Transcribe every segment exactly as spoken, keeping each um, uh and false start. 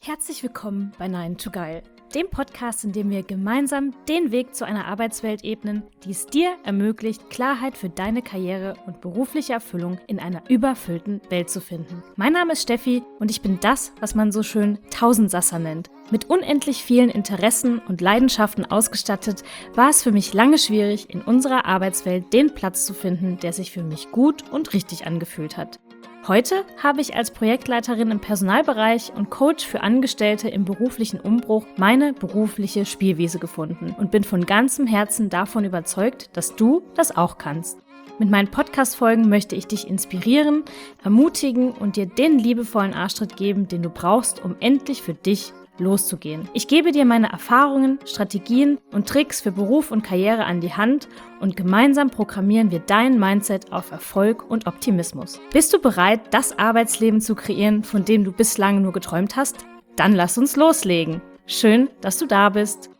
Herzlich willkommen bei nine to geil, dem Podcast, in dem wir gemeinsam den Weg zu einer Arbeitswelt ebnen, die es dir ermöglicht, Klarheit für deine Karriere und berufliche Erfüllung in einer überfüllten Welt zu finden. Mein Name ist Steffi und ich bin das, was man so schön Tausendsasser nennt. Mit unendlich vielen Interessen und Leidenschaften ausgestattet, war es für mich lange schwierig, in unserer Arbeitswelt den Platz zu finden, der sich für mich gut und richtig angefühlt hat. Heute habe ich als Projektleiterin im Personalbereich und Coach für Angestellte im beruflichen Umbruch meine berufliche Spielwiese gefunden und bin von ganzem Herzen davon überzeugt, dass du das auch kannst. Mit meinen Podcast-Folgen möchte ich dich inspirieren, ermutigen und dir den liebevollen Arschtritt geben, den du brauchst, um endlich für dich loszugehen. Ich gebe dir meine Erfahrungen, Strategien und Tricks für Beruf und Karriere an die Hand und gemeinsam programmieren wir dein Mindset auf Erfolg und Optimismus. Bist du bereit, das Arbeitsleben zu kreieren, von dem du bislang nur geträumt hast? Dann lass uns loslegen. Schön, dass du da bist.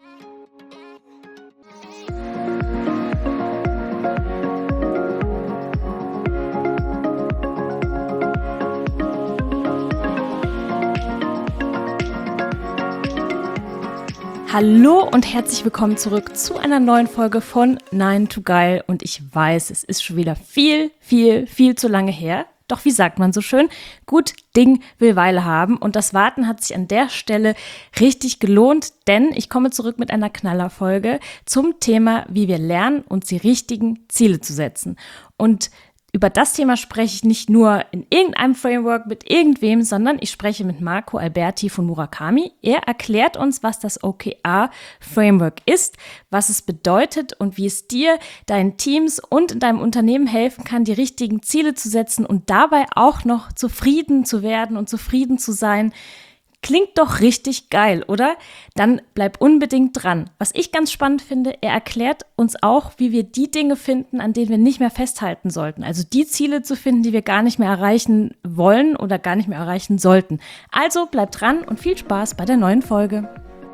Hallo und herzlich willkommen zurück zu einer neuen Folge von nine to geil. Und ich weiß, es ist schon wieder viel, viel, viel zu lange her. Doch wie sagt man so schön, gut Ding will Weile haben. Und das Warten hat sich an der Stelle richtig gelohnt, denn ich komme zurück mit einer Knallerfolge zum Thema, wie wir lernen, uns die richtigen Ziele zu setzen. Und über das Thema spreche ich nicht nur in irgendeinem Framework mit irgendwem, sondern ich spreche mit Marco Alberti von Murakami. Er erklärt uns, was das O K R-Framework ist, was es bedeutet und wie es dir, deinen Teams und in deinem Unternehmen helfen kann, die richtigen Ziele zu setzen und dabei auch noch zufrieden zu werden und zufrieden zu sein. Klingt doch richtig geil, oder? Dann bleib unbedingt dran. Was ich ganz spannend finde, er erklärt uns auch, wie wir die Dinge finden, an denen wir nicht mehr festhalten sollten. Also die Ziele zu finden, die wir gar nicht mehr erreichen wollen oder gar nicht mehr erreichen sollten. Also bleib dran und viel Spaß bei der neuen Folge.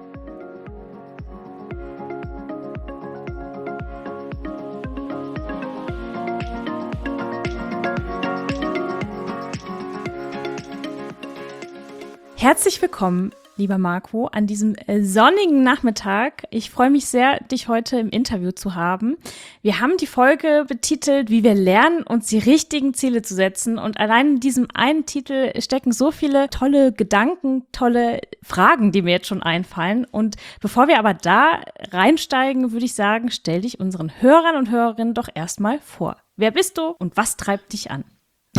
Herzlich willkommen, lieber Marco, an diesem äh, sonnigen Nachmittag. Ich freue mich sehr, dich heute im Interview zu haben. Wir haben die Folge betitelt, wie wir lernen, uns die richtigen Ziele zu setzen. Und allein in diesem einen Titel stecken so viele tolle Gedanken, tolle Fragen, die mir jetzt schon einfallen. Und bevor wir aber da reinsteigen, würde ich sagen, stell dich unseren Hörern und Hörerinnen doch erstmal vor. Wer bist du und was treibt dich an?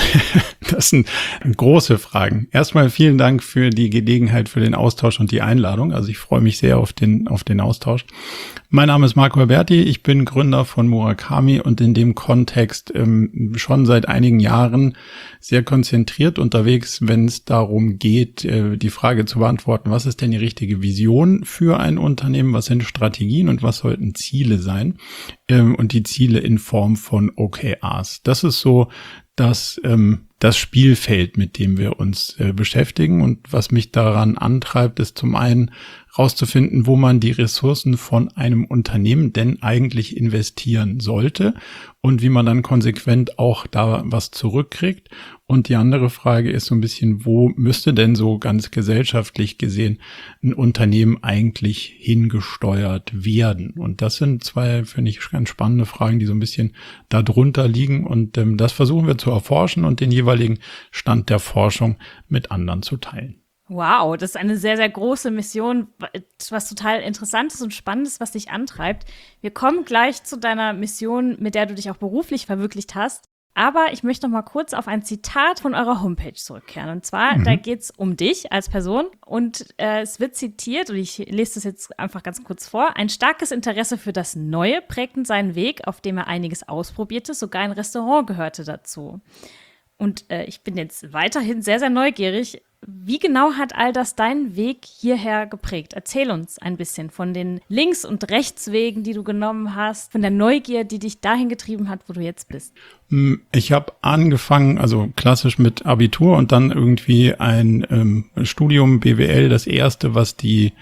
Das sind große Fragen. Erstmal vielen Dank für die Gelegenheit, für den Austausch und die Einladung. Also ich freue mich sehr auf den, auf den Austausch. Mein Name ist Marco Alberti. Ich bin Gründer von Murakami und in dem Kontext ähm, schon seit einigen Jahren sehr konzentriert unterwegs, wenn es darum geht, äh, die Frage zu beantworten, was ist denn die richtige Vision für ein Unternehmen? Was sind Strategien und was sollten Ziele sein? Ähm, und die Ziele in Form von O K Rs. Das ist so das ähm, das Spielfeld, mit dem wir uns äh, beschäftigen. Und was mich daran antreibt, ist zum einen rauszufinden, wo man die Ressourcen von einem Unternehmen denn eigentlich investieren sollte und wie man dann konsequent auch da was zurückkriegt. Und die andere Frage ist so ein bisschen, wo müsste denn so ganz gesellschaftlich gesehen ein Unternehmen eigentlich hingesteuert werden? Und das sind zwei, finde ich, ganz spannende Fragen, die so ein bisschen da drunter liegen. Und ähm, das versuchen wir zu erforschen und den jeweiligen Stand der Forschung mit anderen zu teilen. Wow, das ist eine sehr, sehr große Mission, was total Interessantes und Spannendes, was dich antreibt. Wir kommen gleich zu deiner Mission, mit der du dich auch beruflich verwirklicht hast. Aber ich möchte noch mal kurz auf ein Zitat von eurer Homepage zurückkehren. Und zwar, mhm. da geht es um dich als Person. Und äh, es wird zitiert, und ich lese das jetzt einfach ganz kurz vor. Ein starkes Interesse für das Neue prägten seinen Weg, auf dem er einiges ausprobierte. Sogar ein Restaurant gehörte dazu. Und äh, ich bin jetzt weiterhin sehr, sehr neugierig. Wie genau hat all das deinen Weg hierher geprägt? Erzähl uns ein bisschen von den Links- und Rechtswegen, die du genommen hast, von der Neugier, die dich dahin getrieben hat, wo du jetzt bist. Ich habe angefangen, also klassisch mit Abitur und dann irgendwie ein ähm, Studium B W L, das erste, was die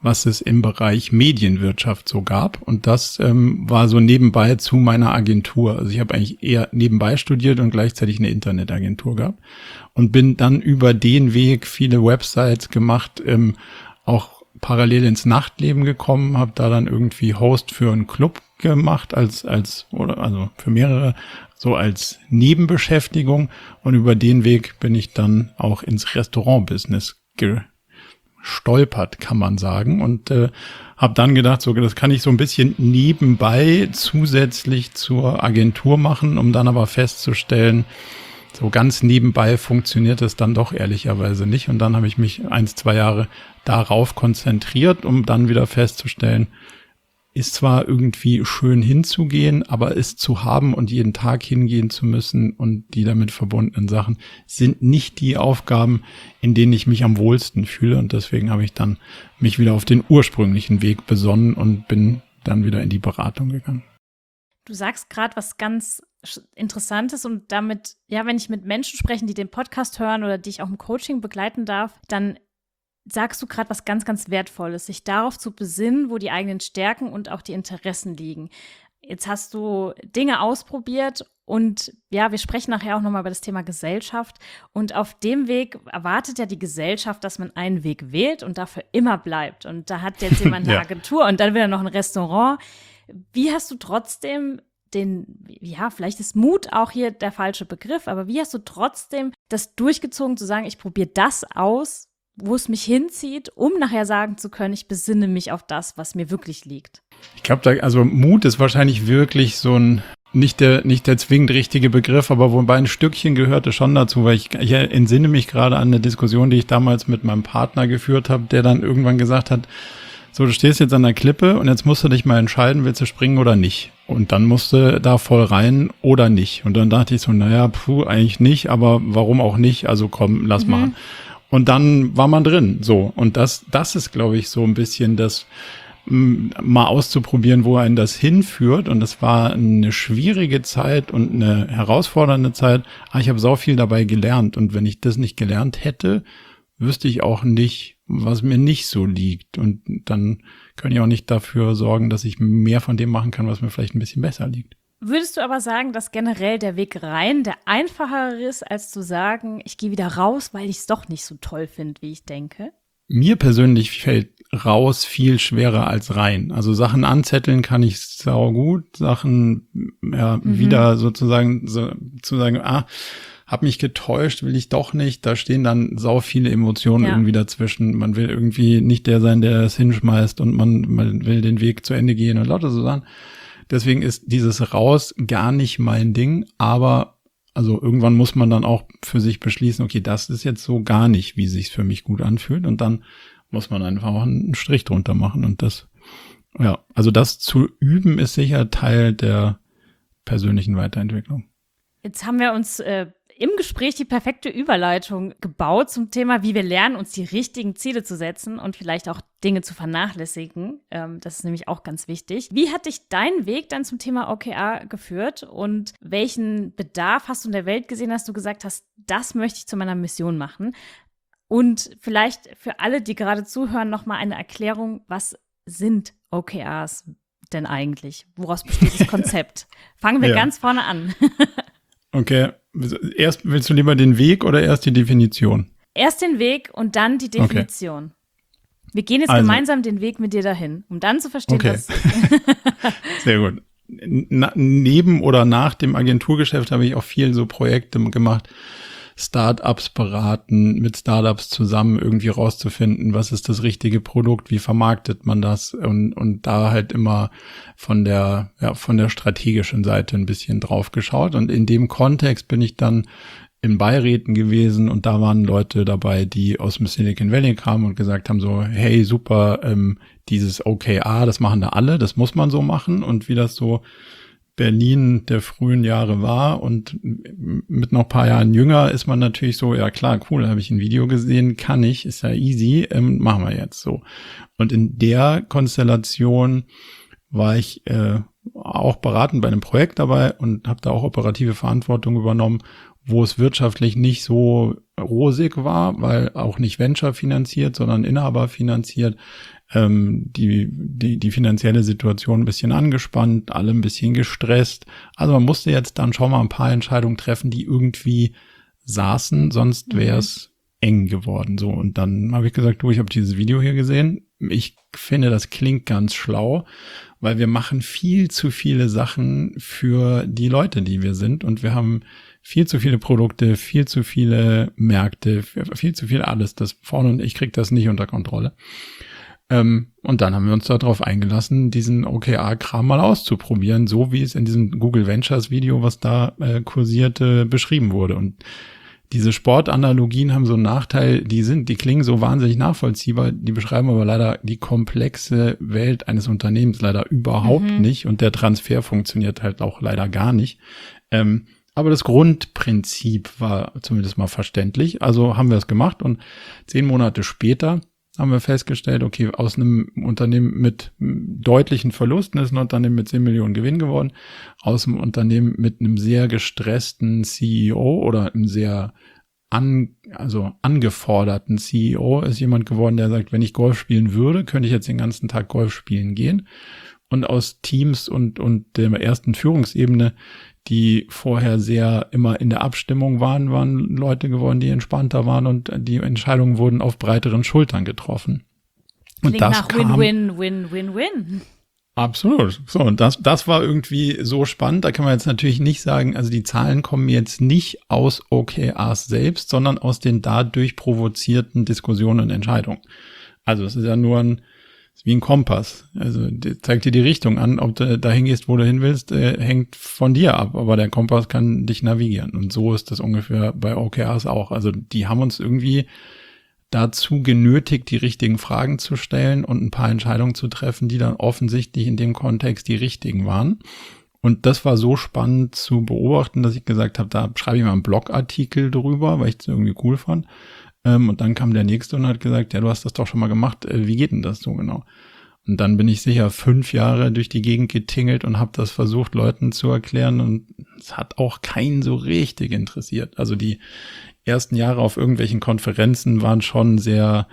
was es im Bereich Medienwirtschaft so gab. Und das ähm, war so nebenbei zu meiner Agentur. Also ich habe eigentlich eher nebenbei studiert und gleichzeitig eine Internetagentur gehabt. Und bin dann über den Weg viele Websites gemacht, ähm, auch parallel ins Nachtleben gekommen, habe da dann irgendwie Host für einen Club gemacht, als als oder also für mehrere, so als Nebenbeschäftigung. Und über den Weg bin ich dann auch ins Restaurant-Business gestolpert, kann man sagen. Und äh, habe dann gedacht, so das kann ich so ein bisschen nebenbei zusätzlich zur Agentur machen, um dann aber festzustellen, so ganz nebenbei funktioniert es dann doch ehrlicherweise nicht. Und dann habe ich mich eins, zwei Jahre darauf konzentriert, um dann wieder festzustellen, ist zwar irgendwie schön hinzugehen, aber es zu haben und jeden Tag hingehen zu müssen und die damit verbundenen Sachen sind nicht die Aufgaben, in denen ich mich am wohlsten fühle. Und deswegen habe ich dann mich wieder auf den ursprünglichen Weg besonnen und bin dann wieder in die Beratung gegangen. Du sagst gerade was ganz Interessantes und damit, ja, wenn ich mit Menschen spreche, die den Podcast hören oder die ich auch im Coaching begleiten darf, dann sagst du gerade was ganz, ganz Wertvolles, sich darauf zu besinnen, wo die eigenen Stärken und auch die Interessen liegen. Jetzt hast du Dinge ausprobiert und ja, wir sprechen nachher auch nochmal über das Thema Gesellschaft und auf dem Weg erwartet ja die Gesellschaft, dass man einen Weg wählt und dafür immer bleibt und da hat jetzt jemand eine ja. Agentur und dann wieder noch ein Restaurant. Wie hast du trotzdem den, ja, vielleicht ist Mut auch hier der falsche Begriff, aber wie hast du trotzdem das durchgezogen, zu sagen, ich probiere das aus, wo es mich hinzieht, um nachher sagen zu können, ich besinne mich auf das, was mir wirklich liegt? Ich glaube, da, also Mut ist wahrscheinlich wirklich so ein, nicht der, nicht der zwingend richtige Begriff, aber wobei ein Stückchen gehörte schon dazu, weil ich, ich entsinne mich gerade an eine Diskussion, die ich damals mit meinem Partner geführt habe, der dann irgendwann gesagt hat, so, du stehst jetzt an der Klippe und jetzt musst du dich mal entscheiden, willst du springen oder nicht? Und dann musst du da voll rein oder nicht. Und dann dachte ich so, naja, puh, eigentlich nicht, aber warum auch nicht? Also komm, lass Mhm. machen. Und dann war man drin, so. Und das, das ist, glaube ich, so ein bisschen das, m, mal auszuprobieren, wo einen das hinführt. Und das war eine schwierige Zeit und eine herausfordernde Zeit. Aber ich habe sau viel dabei gelernt. Und wenn ich das nicht gelernt hätte, wüsste ich auch nicht, was mir nicht so liegt. Und dann kann ich auch nicht dafür sorgen, dass ich mehr von dem machen kann, was mir vielleicht ein bisschen besser liegt. Würdest du aber sagen, dass generell der Weg rein der einfacher ist, als zu sagen, ich gehe wieder raus, weil ich es doch nicht so toll finde, wie ich denke? Mir persönlich fällt raus viel schwerer als rein. Also Sachen anzetteln kann ich sau gut, Sachen ja, mhm. wieder sozusagen so, zu sagen, ah, hab mich getäuscht, will ich doch nicht. Da stehen dann sau viele Emotionen ja. irgendwie dazwischen. Man will irgendwie nicht der sein, der es hinschmeißt und man, man will den Weg zu Ende gehen und lauter so Sachen. Deswegen ist dieses Raus gar nicht mein Ding, aber also irgendwann muss man dann auch für sich beschließen, okay, das ist jetzt so gar nicht, wie es sich für mich gut anfühlt und dann muss man einfach auch einen Strich drunter machen und das, ja, also das zu üben ist sicher Teil der persönlichen Weiterentwicklung. Jetzt haben wir uns äh, im Gespräch die perfekte Überleitung gebaut zum Thema, wie wir lernen, uns die richtigen Ziele zu setzen und vielleicht auch Dinge zu vernachlässigen. Ähm, das ist nämlich auch ganz wichtig. Wie hat dich dein Weg dann zum Thema O K R geführt und welchen Bedarf hast du in der Welt gesehen, dass du gesagt hast, das möchte ich zu meiner Mission machen? Und vielleicht für alle, die gerade zuhören, nochmal eine Erklärung, was sind O K Rs denn eigentlich? Woraus besteht das Konzept? Fangen wir ja. ganz vorne an. Okay, erst willst du lieber den Weg oder erst die Definition? Erst den Weg und dann die Definition. Okay. Wir gehen jetzt also. gemeinsam den Weg mit dir dahin, um dann zu verstehen, okay. was Sehr gut. Na, neben oder nach dem Agenturgeschäft habe ich auch viel so Projekte gemacht, Startups beraten, mit Startups zusammen irgendwie rauszufinden, was ist das richtige Produkt, wie vermarktet man das und und da halt immer von der ja von der strategischen Seite ein bisschen drauf geschaut und in dem Kontext bin ich dann in Beiräten gewesen und da waren Leute dabei, die aus dem Silicon Valley kamen und gesagt haben so, hey, super, ähm, dieses O K R, das machen da alle, das muss man so machen und wie das so Berlin der frühen Jahre war und mit noch ein paar Jahren jünger ist man natürlich so, ja klar, cool, habe ich ein Video gesehen, kann ich, ist ja easy, ähm, machen wir jetzt so. Und in der Konstellation war ich äh, auch beratend bei einem Projekt dabei und habe da auch operative Verantwortung übernommen, wo es wirtschaftlich nicht so rosig war, weil auch nicht Venture finanziert, sondern Inhaber finanziert, ähm, die, die, die finanzielle Situation ein bisschen angespannt, alle ein bisschen gestresst. Also man musste jetzt dann schon mal ein paar Entscheidungen treffen, die irgendwie saßen, sonst wäre es mhm. eng geworden. So, und dann habe ich gesagt, du, ich habe dieses Video hier gesehen. Ich finde, das klingt ganz schlau, weil wir machen viel zu viele Sachen für die Leute, die wir sind. Und wir haben viel zu viele Produkte, viel zu viele Märkte, viel zu viel alles. Das vorne und ich krieg das nicht unter Kontrolle. Ähm, und dann haben wir uns darauf eingelassen, diesen O K R-Kram mal auszuprobieren, so wie es in diesem Google Ventures Video, was da äh, kursierte, beschrieben wurde. Und diese Sportanalogien haben so einen Nachteil, die sind, die klingen so wahnsinnig nachvollziehbar, die beschreiben aber leider die komplexe Welt eines Unternehmens leider überhaupt mhm. nicht und der Transfer funktioniert halt auch leider gar nicht. Ähm, aber das Grundprinzip war zumindest mal verständlich, also haben wir es gemacht und zehn Monate später haben wir festgestellt, okay, aus einem Unternehmen mit deutlichen Verlusten ist ein Unternehmen mit zehn Millionen Gewinn geworden, aus einem Unternehmen mit einem sehr gestressten C E O oder einem sehr an, also angeforderten C E O ist jemand geworden, der sagt, wenn ich Golf spielen würde, könnte ich jetzt den ganzen Tag Golf spielen gehen. Und aus Teams und, und der ersten Führungsebene, die vorher sehr immer in der Abstimmung waren, waren Leute geworden, die entspannter waren und die Entscheidungen wurden auf breiteren Schultern getroffen. Und Klingt das nach kam, Win, Win, Win, Win, Win. Absolut. So, und das, das war irgendwie so spannend. Da kann man jetzt natürlich nicht sagen, also die Zahlen kommen jetzt nicht aus O K Rs selbst, sondern aus den dadurch provozierten Diskussionen und Entscheidungen. Also es ist ja nur ein ist wie ein Kompass. Also der zeigt dir die Richtung an. Ob du dahin gehst, wo du hin willst, äh, hängt von dir ab. Aber der Kompass kann dich navigieren. Und so ist das ungefähr bei O K Rs auch. Also die haben uns irgendwie dazu genötigt, die richtigen Fragen zu stellen und ein paar Entscheidungen zu treffen, die dann offensichtlich in dem Kontext die richtigen waren. Und das war so spannend zu beobachten, dass ich gesagt habe, da schreibe ich mal einen Blogartikel drüber, weil ich es irgendwie cool fand. Und dann kam der Nächste und hat gesagt, ja, du hast das doch schon mal gemacht, wie geht denn das so genau? Und dann bin ich sicher fünf Jahre durch die Gegend getingelt und habe das versucht, Leuten zu erklären und es hat auch keinen so richtig interessiert. Also die ersten Jahre auf irgendwelchen Konferenzen waren schon sehr,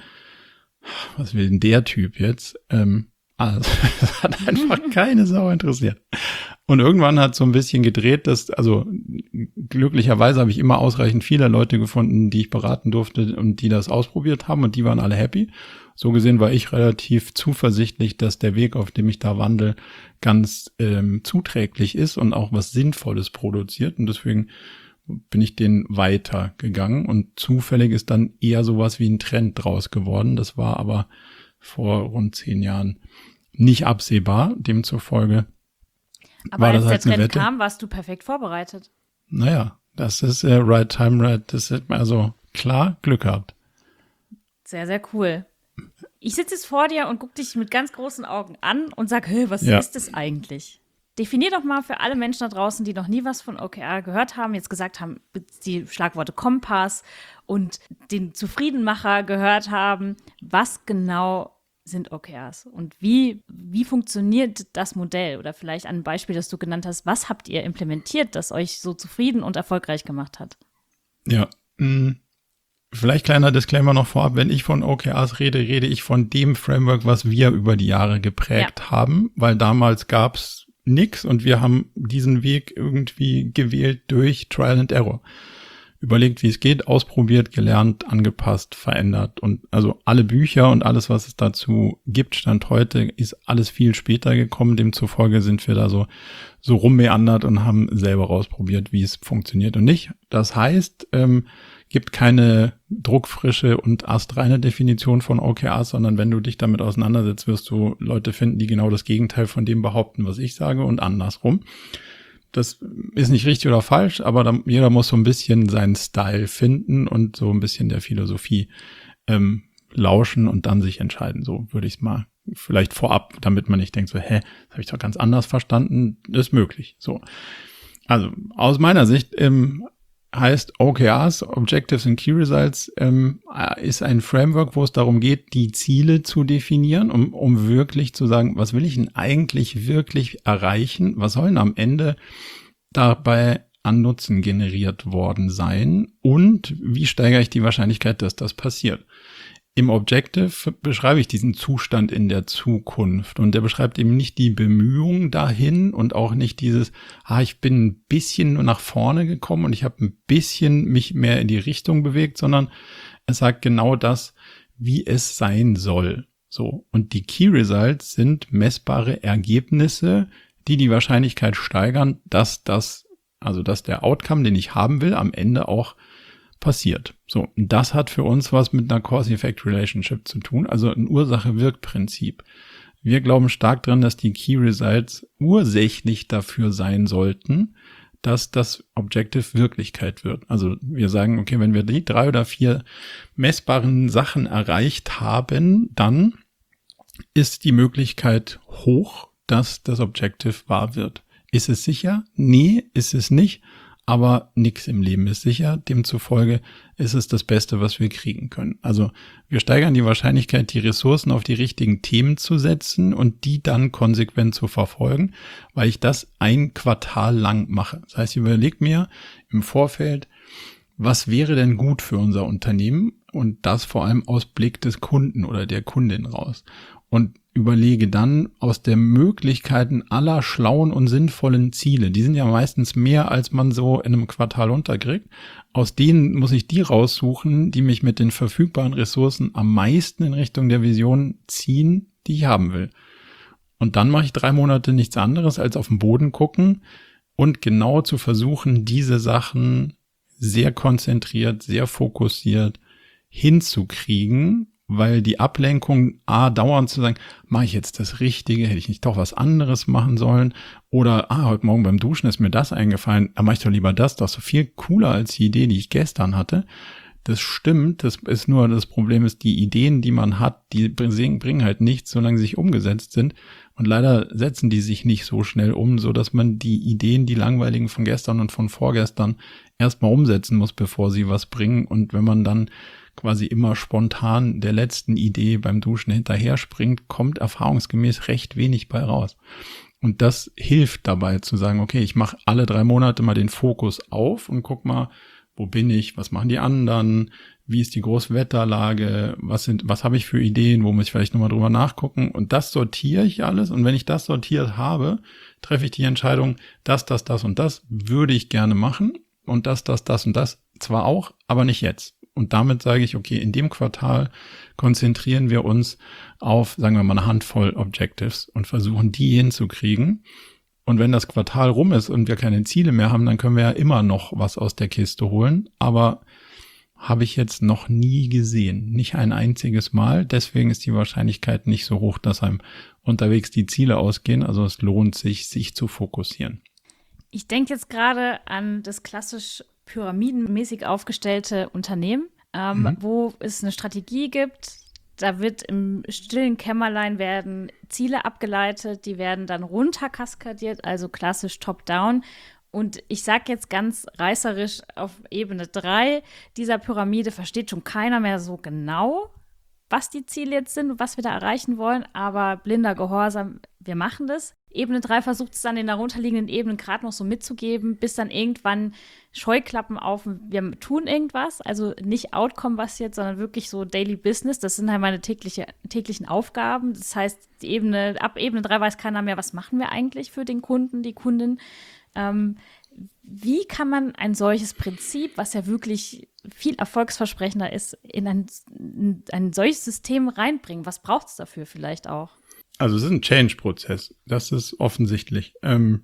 was will denn der Typ jetzt? Ähm, also es hat einfach keine Sau interessiert. Und irgendwann hat so ein bisschen gedreht, dass, also glücklicherweise habe ich immer ausreichend viele Leute gefunden, die ich beraten durfte und die das ausprobiert haben und die waren alle happy. So gesehen war ich relativ zuversichtlich, dass der Weg, auf dem ich da wandle, ganz ähm, zuträglich ist und auch was Sinnvolles produziert und deswegen bin ich den weitergegangen und zufällig ist dann eher sowas wie ein Trend draus geworden. Das war aber vor rund zehn Jahren nicht absehbar, demzufolge Aber war als das der halt eine Trend Wette. kam, warst du perfekt vorbereitet. Naja, das ist äh, right time, right, das hat man also klar Glück gehabt. Sehr, sehr cool. Ich sitze jetzt vor dir und gucke dich mit ganz großen Augen an und sag, hey, was Ja. ist das eigentlich? Definier doch mal für alle Menschen da draußen, die noch nie was von O K R gehört haben, jetzt gesagt haben, die Schlagworte Kompass und den Zufriedenmacher gehört haben, was genau sind O K Rs und wie, wie funktioniert das Modell? Oder vielleicht ein Beispiel, das du genannt hast, was habt ihr implementiert, das euch so zufrieden und erfolgreich gemacht hat? Ja, mh, vielleicht kleiner Disclaimer noch vorab, wenn ich von O K Rs rede, rede ich von dem Framework, was wir über die Jahre geprägt ja. haben, weil damals gab's nix und wir haben diesen Weg irgendwie gewählt durch Trial and Error. Überlegt, wie es geht, ausprobiert, gelernt, angepasst, verändert und also alle Bücher und alles, was es dazu gibt, Stand heute, ist alles viel später gekommen. Demzufolge sind wir da so so rummeandert und haben selber rausprobiert, wie es funktioniert und nicht. Das heißt, ähm, gibt keine druckfrische und astreine Definition von O K Rs, sondern wenn du dich damit auseinandersetzt, wirst du Leute finden, die genau das Gegenteil von dem behaupten, was ich sage und andersrum. Das ist nicht richtig oder falsch, aber da, jeder muss so ein bisschen seinen Style finden und so ein bisschen der Philosophie ähm, lauschen und dann sich entscheiden. So würde ich es mal vielleicht vorab, damit man nicht denkt so, hä, das habe ich doch ganz anders verstanden. Das ist möglich. So, also aus meiner Sicht ähm, heißt O K Rs, Objectives and Key Results, ähm, ist ein Framework, wo es darum geht, die Ziele zu definieren, um, um wirklich zu sagen, was will ich denn eigentlich wirklich erreichen? Was sollen am Ende dabei an Nutzen generiert worden sein? Und wie steigere ich die Wahrscheinlichkeit, dass das passiert? Im Objective beschreibe ich diesen Zustand in der Zukunft und der beschreibt eben nicht die Bemühungen dahin und auch nicht dieses, ah, ich bin ein bisschen nach vorne gekommen und ich habe ein bisschen mich mehr in die Richtung bewegt, sondern es sagt genau das, wie es sein soll. So. Und die Key Results sind messbare Ergebnisse, die die Wahrscheinlichkeit steigern, dass das, also dass der Outcome, den ich haben will, am Ende auch passiert. So, das hat für uns was mit einer Cause-Effect-Relationship zu tun, also ein Ursache-Wirk-Prinzip. Wir glauben stark dran, dass die Key Results ursächlich dafür sein sollten, dass das Objective Wirklichkeit wird. Also wir sagen, okay, wenn wir die drei oder vier messbaren Sachen erreicht haben, dann ist die Möglichkeit hoch, dass das Objective wahr wird. Ist es sicher? Nee, ist es nicht. Aber nichts im Leben ist sicher. Demzufolge ist es das Beste, was wir kriegen können. Also wir steigern die Wahrscheinlichkeit, die Ressourcen auf die richtigen Themen zu setzen und die dann konsequent zu verfolgen, weil ich das ein Quartal lang mache. Das heißt, ich überlege mir im Vorfeld, was wäre denn gut für unser Unternehmen und das vor allem aus Blick des Kunden oder der Kundin raus. Und überlege dann aus der Möglichkeiten aller schlauen und sinnvollen Ziele, die sind ja meistens mehr, als man so in einem Quartal unterkriegt, aus denen muss ich die raussuchen, die mich mit den verfügbaren Ressourcen am meisten in Richtung der Vision ziehen, die ich haben will. Und dann mache ich drei Monate nichts anderes, als auf den Boden gucken und genau zu versuchen, diese Sachen sehr konzentriert, sehr fokussiert hinzukriegen, weil die Ablenkung, a, dauernd zu sagen, mache ich jetzt das Richtige, hätte ich nicht doch was anderes machen sollen, oder, ah, heute Morgen beim Duschen ist mir das eingefallen, da mache ich doch lieber das, das ist so viel cooler als die Idee, die ich gestern hatte. Das stimmt, das ist nur, das Problem ist, die Ideen, die man hat, die bringen halt nichts, solange sie sich umgesetzt sind, und leider setzen die sich nicht so schnell um, so dass man die Ideen, die langweiligen von gestern und von vorgestern erstmal umsetzen muss, bevor sie was bringen, und wenn man dann quasi immer spontan der letzten Idee beim Duschen hinterher springt, kommt erfahrungsgemäß recht wenig bei raus. Und das hilft dabei zu sagen, okay, ich mache alle drei Monate mal den Fokus auf und guck mal, wo bin ich, was machen die anderen, wie ist die Großwetterlage, was sind, was habe ich für Ideen, wo muss ich vielleicht nochmal drüber nachgucken, und das sortiere ich alles, und wenn ich das sortiert habe, treffe ich die Entscheidung, das, das, das und das würde ich gerne machen, und das, das, das und das zwar auch, aber nicht jetzt. Und damit sage ich, okay, in dem Quartal konzentrieren wir uns auf, sagen wir mal, eine Handvoll Objectives und versuchen, die hinzukriegen. Und wenn das Quartal rum ist und wir keine Ziele mehr haben, dann können wir ja immer noch was aus der Kiste holen. Aber habe ich jetzt noch nie gesehen. Nicht ein einziges Mal. Deswegen ist die Wahrscheinlichkeit nicht so hoch, dass einem unterwegs die Ziele ausgehen. Also es lohnt sich, sich zu fokussieren. Ich denke jetzt gerade an das klassisch pyramidenmäßig aufgestellte Unternehmen, ähm, mhm. wo es eine Strategie gibt. Da wird im stillen Kämmerlein werden Ziele abgeleitet, die werden dann runterkaskadiert, also klassisch top-down. Und ich sage jetzt ganz reißerisch, auf Ebene drei dieser Pyramide versteht schon keiner mehr so genau, was die Ziele jetzt sind und was wir da erreichen wollen, aber blinder Gehorsam, wir machen das. Ebene drei versucht es dann in darunterliegenden Ebenen gerade noch so mitzugeben, bis dann irgendwann Scheuklappen auf, wir tun irgendwas, also nicht Outcome-basiert, sondern wirklich so Daily Business, das sind halt meine tägliche, täglichen Aufgaben. Das heißt, die Ebene, ab Ebene drei weiß keiner mehr, was machen wir eigentlich für den Kunden, die Kundin. Ähm, wie kann man ein solches Prinzip, was ja wirklich viel erfolgsversprechender ist, in ein, in ein solches System reinbringen? Was braucht es dafür vielleicht auch? Also es ist ein Change-Prozess, das ist offensichtlich, ähm,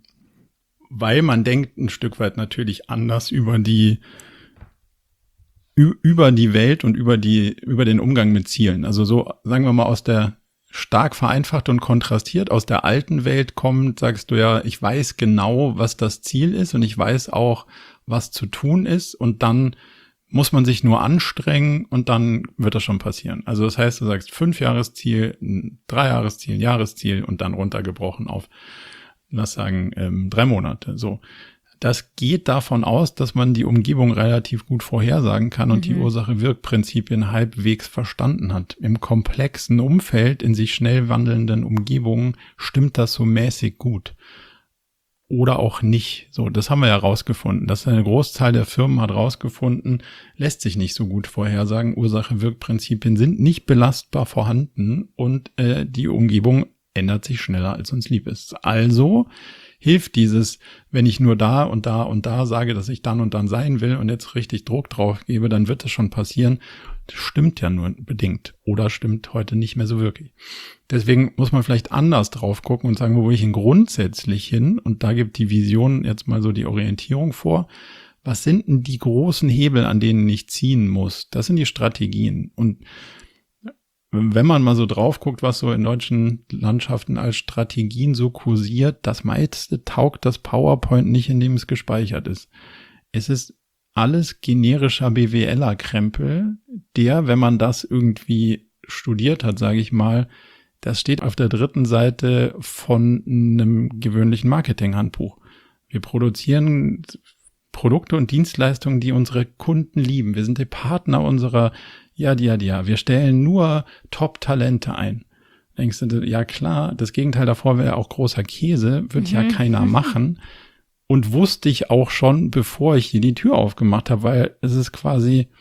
weil man denkt ein Stück weit natürlich anders über die ü- über die Welt und über die über den Umgang mit Zielen. Also so, sagen wir mal, aus der stark vereinfacht und kontrastiert aus der alten Welt kommt, sagst du ja, ich weiß genau, was das Ziel ist und ich weiß auch, was zu tun ist, und dann muss man sich nur anstrengen und dann wird das schon passieren. Also das heißt, du sagst Fünf-Jahres-Ziel, ein Drei-Jahres-Ziel, ein Jahresziel und dann runtergebrochen auf, lass sagen, ähm, drei Monate. So, das geht davon aus, dass man die Umgebung relativ gut vorhersagen kann und mhm. die Ursache-Wirk-Prinzipien halbwegs verstanden hat. Im komplexen Umfeld, in sich schnell wandelnden Umgebungen stimmt das so mäßig gut. oder auch nicht. So, das haben wir ja rausgefunden. Das eine Großzahl der Firmen hat rausgefunden, lässt sich nicht so gut vorhersagen. Ursache-Wirk-Prinzipien sind nicht belastbar vorhanden und äh, die Umgebung ändert sich schneller, als uns lieb ist. Also hilft dieses, wenn ich nur da und da und da sage, dass ich dann und dann sein will und jetzt richtig Druck drauf gebe, dann wird es schon passieren. Das stimmt ja nur bedingt oder stimmt heute nicht mehr so wirklich. Deswegen muss man vielleicht anders drauf gucken und sagen, wo will ich denn grundsätzlich hin? Und da gibt die Vision jetzt mal so die Orientierung vor. Was sind denn die großen Hebel, an denen ich ziehen muss? Das sind die Strategien. Und wenn man mal so drauf guckt, was so in deutschen Landschaften als Strategien so kursiert, das meiste taugt das PowerPoint nicht, in dem es gespeichert ist. Es ist alles generischer BWLer-Krempel, der, wenn man das irgendwie studiert hat, sage ich mal, das steht auf der dritten Seite von einem gewöhnlichen Marketing-Handbuch. Wir produzieren Produkte und Dienstleistungen, die unsere Kunden lieben. Wir sind die Partner unserer, ja, ja, ja, wir stellen nur Top-Talente ein. Denkst du, ja klar, das Gegenteil davor wäre auch großer Käse, wird mhm. ja keiner machen. Und wusste ich auch schon, bevor ich hier die Tür aufgemacht habe, weil es ist quasi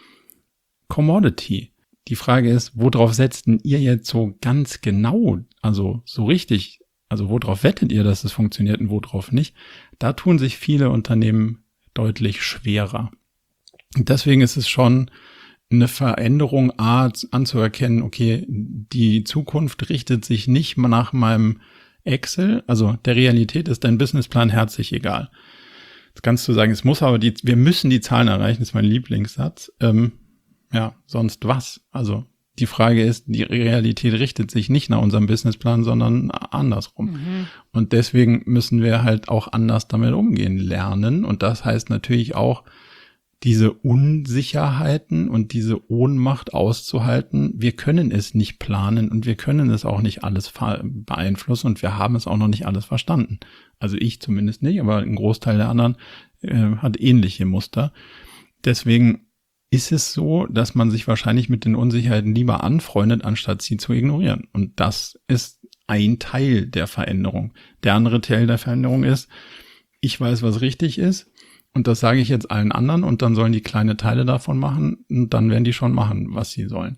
Commodity. Die Frage ist, worauf setzt denn ihr jetzt so ganz genau, also so richtig, also worauf wettet ihr, dass es funktioniert und worauf nicht? Da tun sich viele Unternehmen deutlich schwerer. Und deswegen ist es schon eine Veränderung, A, anzuerkennen, okay, die Zukunft richtet sich nicht nach meinem Excel, also der Realität ist dein Businessplan herzlich egal. Jetzt kannst du sagen, es muss aber die, wir müssen die Zahlen erreichen, das ist mein Lieblingssatz. Ähm, ja, sonst was? Also die Frage ist, die Realität richtet sich nicht nach unserem Businessplan, sondern andersrum. Mhm. Und deswegen müssen wir halt auch anders damit umgehen lernen. Und das heißt natürlich auch, diese Unsicherheiten und diese Ohnmacht auszuhalten. Wir können es nicht planen und wir können es auch nicht alles beeinflussen und wir haben es auch noch nicht alles verstanden. Also ich zumindest nicht, aber ein Großteil der anderen äh, hat ähnliche Muster. Deswegen ist es so, dass man sich wahrscheinlich mit den Unsicherheiten lieber anfreundet, anstatt sie zu ignorieren. Und das ist ein Teil der Veränderung. Der andere Teil der Veränderung ist, ich weiß, was richtig ist. Und das sage ich jetzt allen anderen und dann sollen die kleine Teile davon machen und dann werden die schon machen, was sie sollen.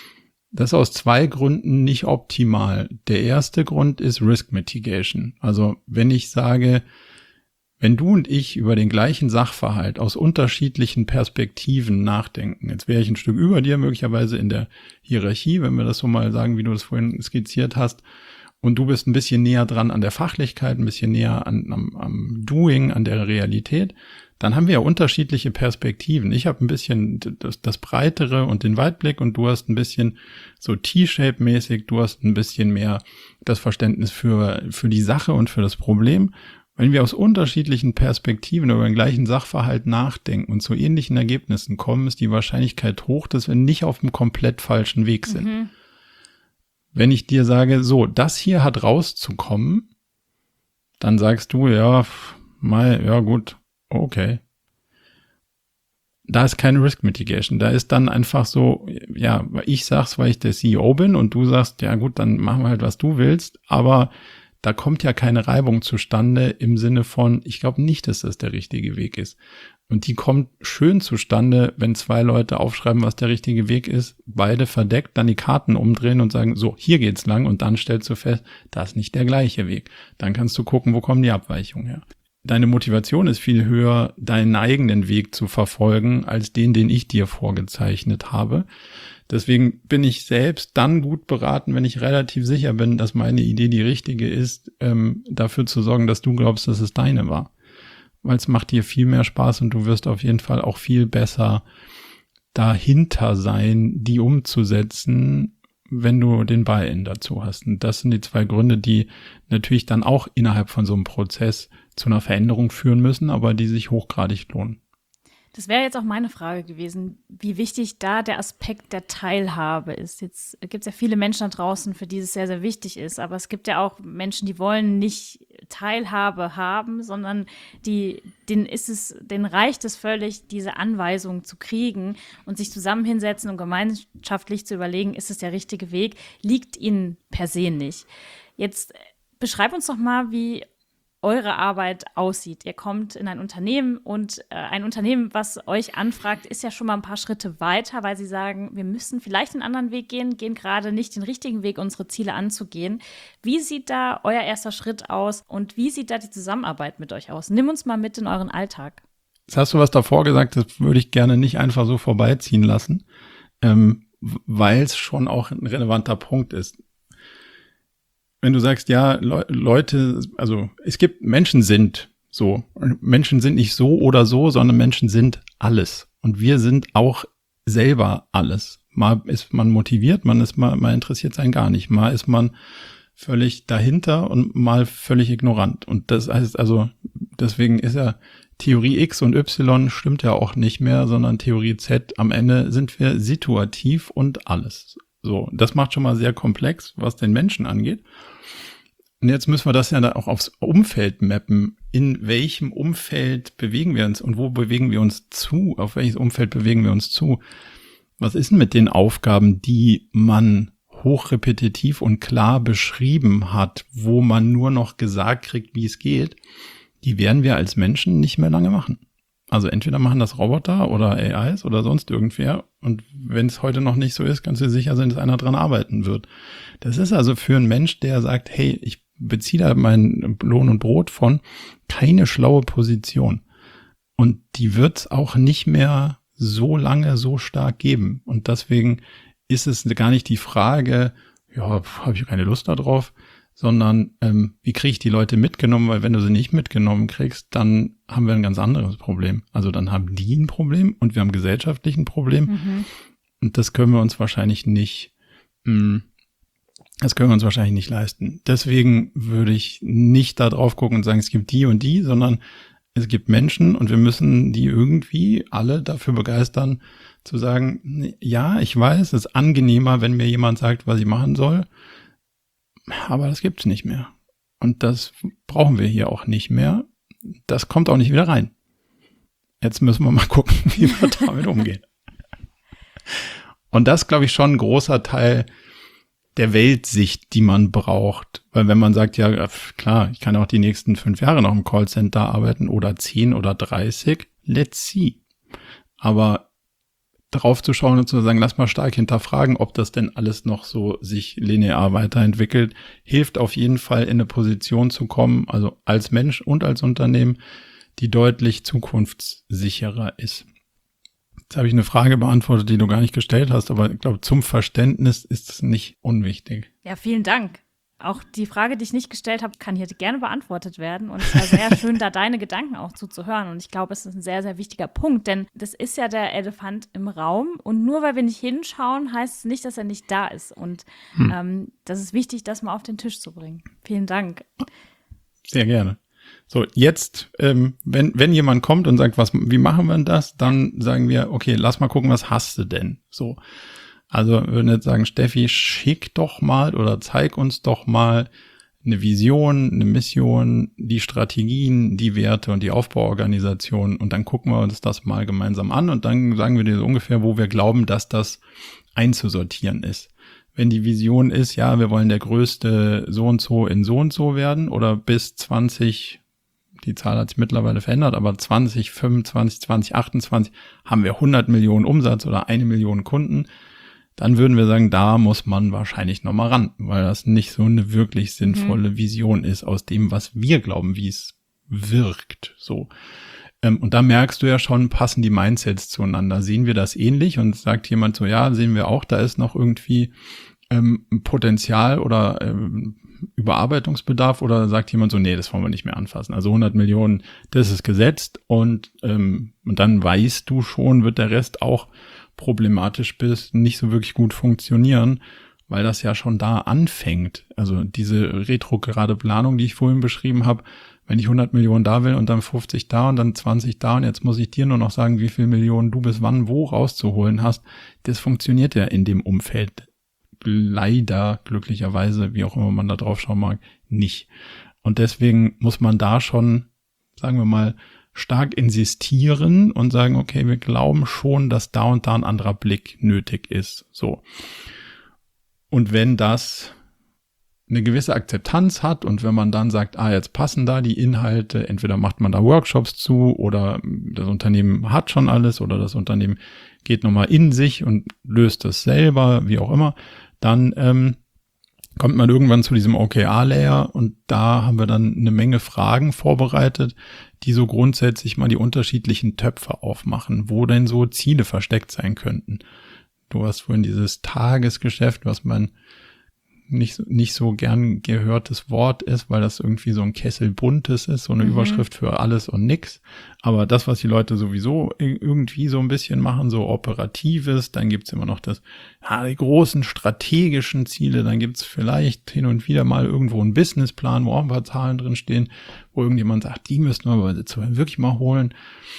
Das ist aus zwei Gründen nicht optimal. Der erste Grund ist Risk Mitigation. Also wenn ich sage, wenn du und ich über den gleichen Sachverhalt aus unterschiedlichen Perspektiven nachdenken, jetzt wäre ich ein Stück über dir möglicherweise in der Hierarchie, wenn wir das so mal sagen, wie du das vorhin skizziert hast, und du bist ein bisschen näher dran an der Fachlichkeit, ein bisschen näher an, am, am Doing, an der Realität, dann haben wir ja unterschiedliche Perspektiven. Ich habe ein bisschen das, das Breitere und den Weitblick und du hast ein bisschen so T-Shape-mäßig, du hast ein bisschen mehr das Verständnis für, für die Sache und für das Problem. Wenn wir aus unterschiedlichen Perspektiven über den gleichen Sachverhalt nachdenken und zu ähnlichen Ergebnissen kommen, ist die Wahrscheinlichkeit hoch, dass wir nicht auf dem komplett falschen Weg sind. Mhm. Wenn ich dir sage, so, das hier hat rauszukommen, dann sagst du, ja, mal, ja gut, okay. Da ist keine Risk Mitigation. Da ist dann einfach so, ja, ich sag's, weil ich der C E O bin und du sagst, ja gut, dann machen wir halt, was du willst, aber da kommt ja keine Reibung zustande im Sinne von, ich glaube nicht, dass das der richtige Weg ist. Und die kommt schön zustande, wenn zwei Leute aufschreiben, was der richtige Weg ist, beide verdeckt, dann die Karten umdrehen und sagen, so, hier geht's lang und dann stellst du fest, das ist nicht der gleiche Weg. Dann kannst du gucken, wo kommen die Abweichungen her. Deine Motivation ist viel höher, deinen eigenen Weg zu verfolgen, als den, den ich dir vorgezeichnet habe. Deswegen bin ich selbst dann gut beraten, wenn ich relativ sicher bin, dass meine Idee die richtige ist, ähm, dafür zu sorgen, dass du glaubst, dass es deine war. Weil es macht dir viel mehr Spaß und du wirst auf jeden Fall auch viel besser dahinter sein, die umzusetzen, wenn du den Buy-in dazu hast. Und das sind die zwei Gründe, die natürlich dann auch innerhalb von so einem Prozess zu einer Veränderung führen müssen, aber die sich hochgradig lohnen. Das wäre jetzt auch meine Frage gewesen, wie wichtig da der Aspekt der Teilhabe ist. Jetzt gibt es ja viele Menschen da draußen, für die es sehr, sehr wichtig ist, aber es gibt ja auch Menschen, die wollen nicht Teilhabe haben, sondern die, denen ist es, denen reicht es völlig, diese Anweisung zu kriegen und sich zusammen hinsetzen und gemeinschaftlich zu überlegen, ist es der richtige Weg, liegt ihnen per se nicht. Jetzt beschreib uns doch mal, wie eure Arbeit aussieht. Ihr kommt in ein Unternehmen und äh, ein Unternehmen, was euch anfragt, ist ja schon mal ein paar Schritte weiter, weil sie sagen, wir müssen vielleicht einen anderen Weg gehen, gehen gerade nicht den richtigen Weg, unsere Ziele anzugehen. Wie sieht da euer erster Schritt aus und wie sieht da die Zusammenarbeit mit euch aus? Nimm uns mal mit in euren Alltag. Jetzt hast du was davor gesagt, das würde ich gerne nicht einfach so vorbeiziehen lassen, ähm, weil es schon auch ein relevanter Punkt ist. Wenn du sagst, ja, Le- Leute, also es gibt, Menschen sind so. Menschen sind nicht so oder so, sondern Menschen sind alles. Und wir sind auch selber alles. Mal ist man motiviert, man ist mal, mal interessiert sein gar nicht. Mal ist man völlig dahinter und mal völlig ignorant. Und das heißt also, deswegen ist ja Theorie X und Y stimmt ja auch nicht mehr, sondern Theorie Z. Am Ende sind wir situativ und alles. So, das macht schon mal sehr komplex, was den Menschen angeht. Und jetzt müssen wir das ja dann auch aufs Umfeld mappen. In welchem Umfeld bewegen wir uns und wo bewegen wir uns zu? Auf welches Umfeld bewegen wir uns zu? Was ist denn mit den Aufgaben, die man hochrepetitiv und klar beschrieben hat, wo man nur noch gesagt kriegt, wie es geht? Die werden wir als Menschen nicht mehr lange machen. Also entweder machen das Roboter oder A Is oder sonst irgendwer. Und wenn es heute noch nicht so ist, kannst du dir sicher sein, dass einer dran arbeiten wird. Das ist also für einen Mensch, der sagt, hey, ich beziehe da meinen Lohn und Brot von, keine schlaue Position. Und die wird es auch nicht mehr so lange so stark geben. Und deswegen ist es gar nicht die Frage, ja, habe ich keine Lust da drauf, sondern ähm, wie kriege ich die Leute mitgenommen, weil wenn du sie nicht mitgenommen kriegst, dann haben wir ein ganz anderes Problem. Also dann haben die ein Problem und wir haben gesellschaftlich ein Problem. Mhm. Und das können wir uns wahrscheinlich nicht, mh, das können wir uns wahrscheinlich nicht leisten. Deswegen würde ich nicht da drauf gucken und sagen, es gibt die und die, sondern es gibt Menschen und wir müssen die irgendwie alle dafür begeistern, zu sagen, ja, ich weiß, es ist angenehmer, wenn mir jemand sagt, was ich machen soll, aber das gibt's nicht mehr. Und das brauchen wir hier auch nicht mehr. Das kommt auch nicht wieder rein. Jetzt müssen wir mal gucken, wie wir damit umgehen. Und das, glaube ich, schon ein großer Teil der Weltsicht, die man braucht. Weil wenn man sagt, ja, klar, ich kann auch die nächsten fünf Jahre noch im Callcenter arbeiten oder zehn oder dreißig, let's see. Aber drauf zu schauen und zu sagen, lass mal stark hinterfragen, ob das denn alles noch so sich linear weiterentwickelt, hilft auf jeden Fall in eine Position zu kommen, also als Mensch und als Unternehmen, die deutlich zukunftssicherer ist. Jetzt habe ich eine Frage beantwortet, die du gar nicht gestellt hast, aber ich glaube, zum Verständnis ist es nicht unwichtig. Ja, vielen Dank. Auch die Frage, die ich nicht gestellt habe, kann hier gerne beantwortet werden. Und es war sehr schön, da deine Gedanken auch zuzuhören. Und ich glaube, es ist ein sehr, sehr wichtiger Punkt, denn das ist ja der Elefant im Raum. Und nur weil wir nicht hinschauen, heißt es nicht, dass er nicht da ist. Und hm. ähm, das ist wichtig, das mal auf den Tisch zu bringen. Vielen Dank. Sehr gerne. So, jetzt, ähm, wenn wenn jemand kommt und sagt, was, wie machen wir denn das, dann sagen wir, okay, lass mal gucken, was hast du denn? So. Also wir würden jetzt sagen, Steffi, schick doch mal oder zeig uns doch mal eine Vision, eine Mission, die Strategien, die Werte und die Aufbauorganisation und dann gucken wir uns das mal gemeinsam an und dann sagen wir dir so ungefähr, wo wir glauben, dass das einzusortieren ist. Wenn die Vision ist, ja, wir wollen der größte so und so in so und so werden oder bis zwanzig, die Zahl hat sich mittlerweile verändert, aber zwanzig fünfundzwanzig, zwanzig achtundzwanzig haben wir hundert Millionen Umsatz oder eine Million Kunden, dann würden wir sagen, da muss man wahrscheinlich nochmal ran, weil das nicht so eine wirklich sinnvolle mhm. Vision ist aus dem, was wir glauben, wie es wirkt. So. Ähm, und da merkst du ja schon, passen die Mindsets zueinander. Sehen wir das ähnlich? Und sagt jemand so, ja, sehen wir auch, da ist noch irgendwie ähm, Potenzial oder ähm, Überarbeitungsbedarf, oder sagt jemand so, nee, das wollen wir nicht mehr anfassen. Also hundert Millionen, das ist gesetzt und, ähm, und dann weißt du schon, wird der Rest auch problematisch bis nicht so wirklich gut funktionieren, weil das ja schon da anfängt. Also diese retrograde Planung, die ich vorhin beschrieben habe, wenn ich hundert Millionen da will und dann fünfzig da und dann zwanzig da und jetzt muss ich dir nur noch sagen, wie viel Millionen du bis wann wo rauszuholen hast, das funktioniert ja in dem Umfeld leider, glücklicherweise, wie auch immer man da drauf schauen mag, nicht. Und deswegen muss man da schon, sagen wir mal, stark insistieren und sagen, okay, wir glauben schon, dass da und da ein anderer Blick nötig ist. So. Und wenn das eine gewisse Akzeptanz hat und wenn man dann sagt, ah, jetzt passen da die Inhalte, entweder macht man da Workshops zu oder das Unternehmen hat schon alles oder das Unternehmen geht nochmal in sich und löst das selber, wie auch immer, dann ähm, kommt man irgendwann zu diesem O K R-Layer und da haben wir dann eine Menge Fragen vorbereitet, die so grundsätzlich mal die unterschiedlichen Töpfe aufmachen, wo denn so Ziele versteckt sein könnten. Du hast vorhin dieses Tagesgeschäft, was man nicht, nicht so gern gehörtes Wort ist, weil das irgendwie so ein Kessel Buntes ist, so eine mhm. Überschrift für alles und nix. Aber das, was die Leute sowieso irgendwie so ein bisschen machen, so Operatives, dann gibt's immer noch das, ja, die großen strategischen Ziele, dann gibt's vielleicht hin und wieder mal irgendwo einen Businessplan, wo auch ein paar Zahlen drin stehen, wo irgendjemand sagt, die müssten wir aber jetzt wirklich mal holen.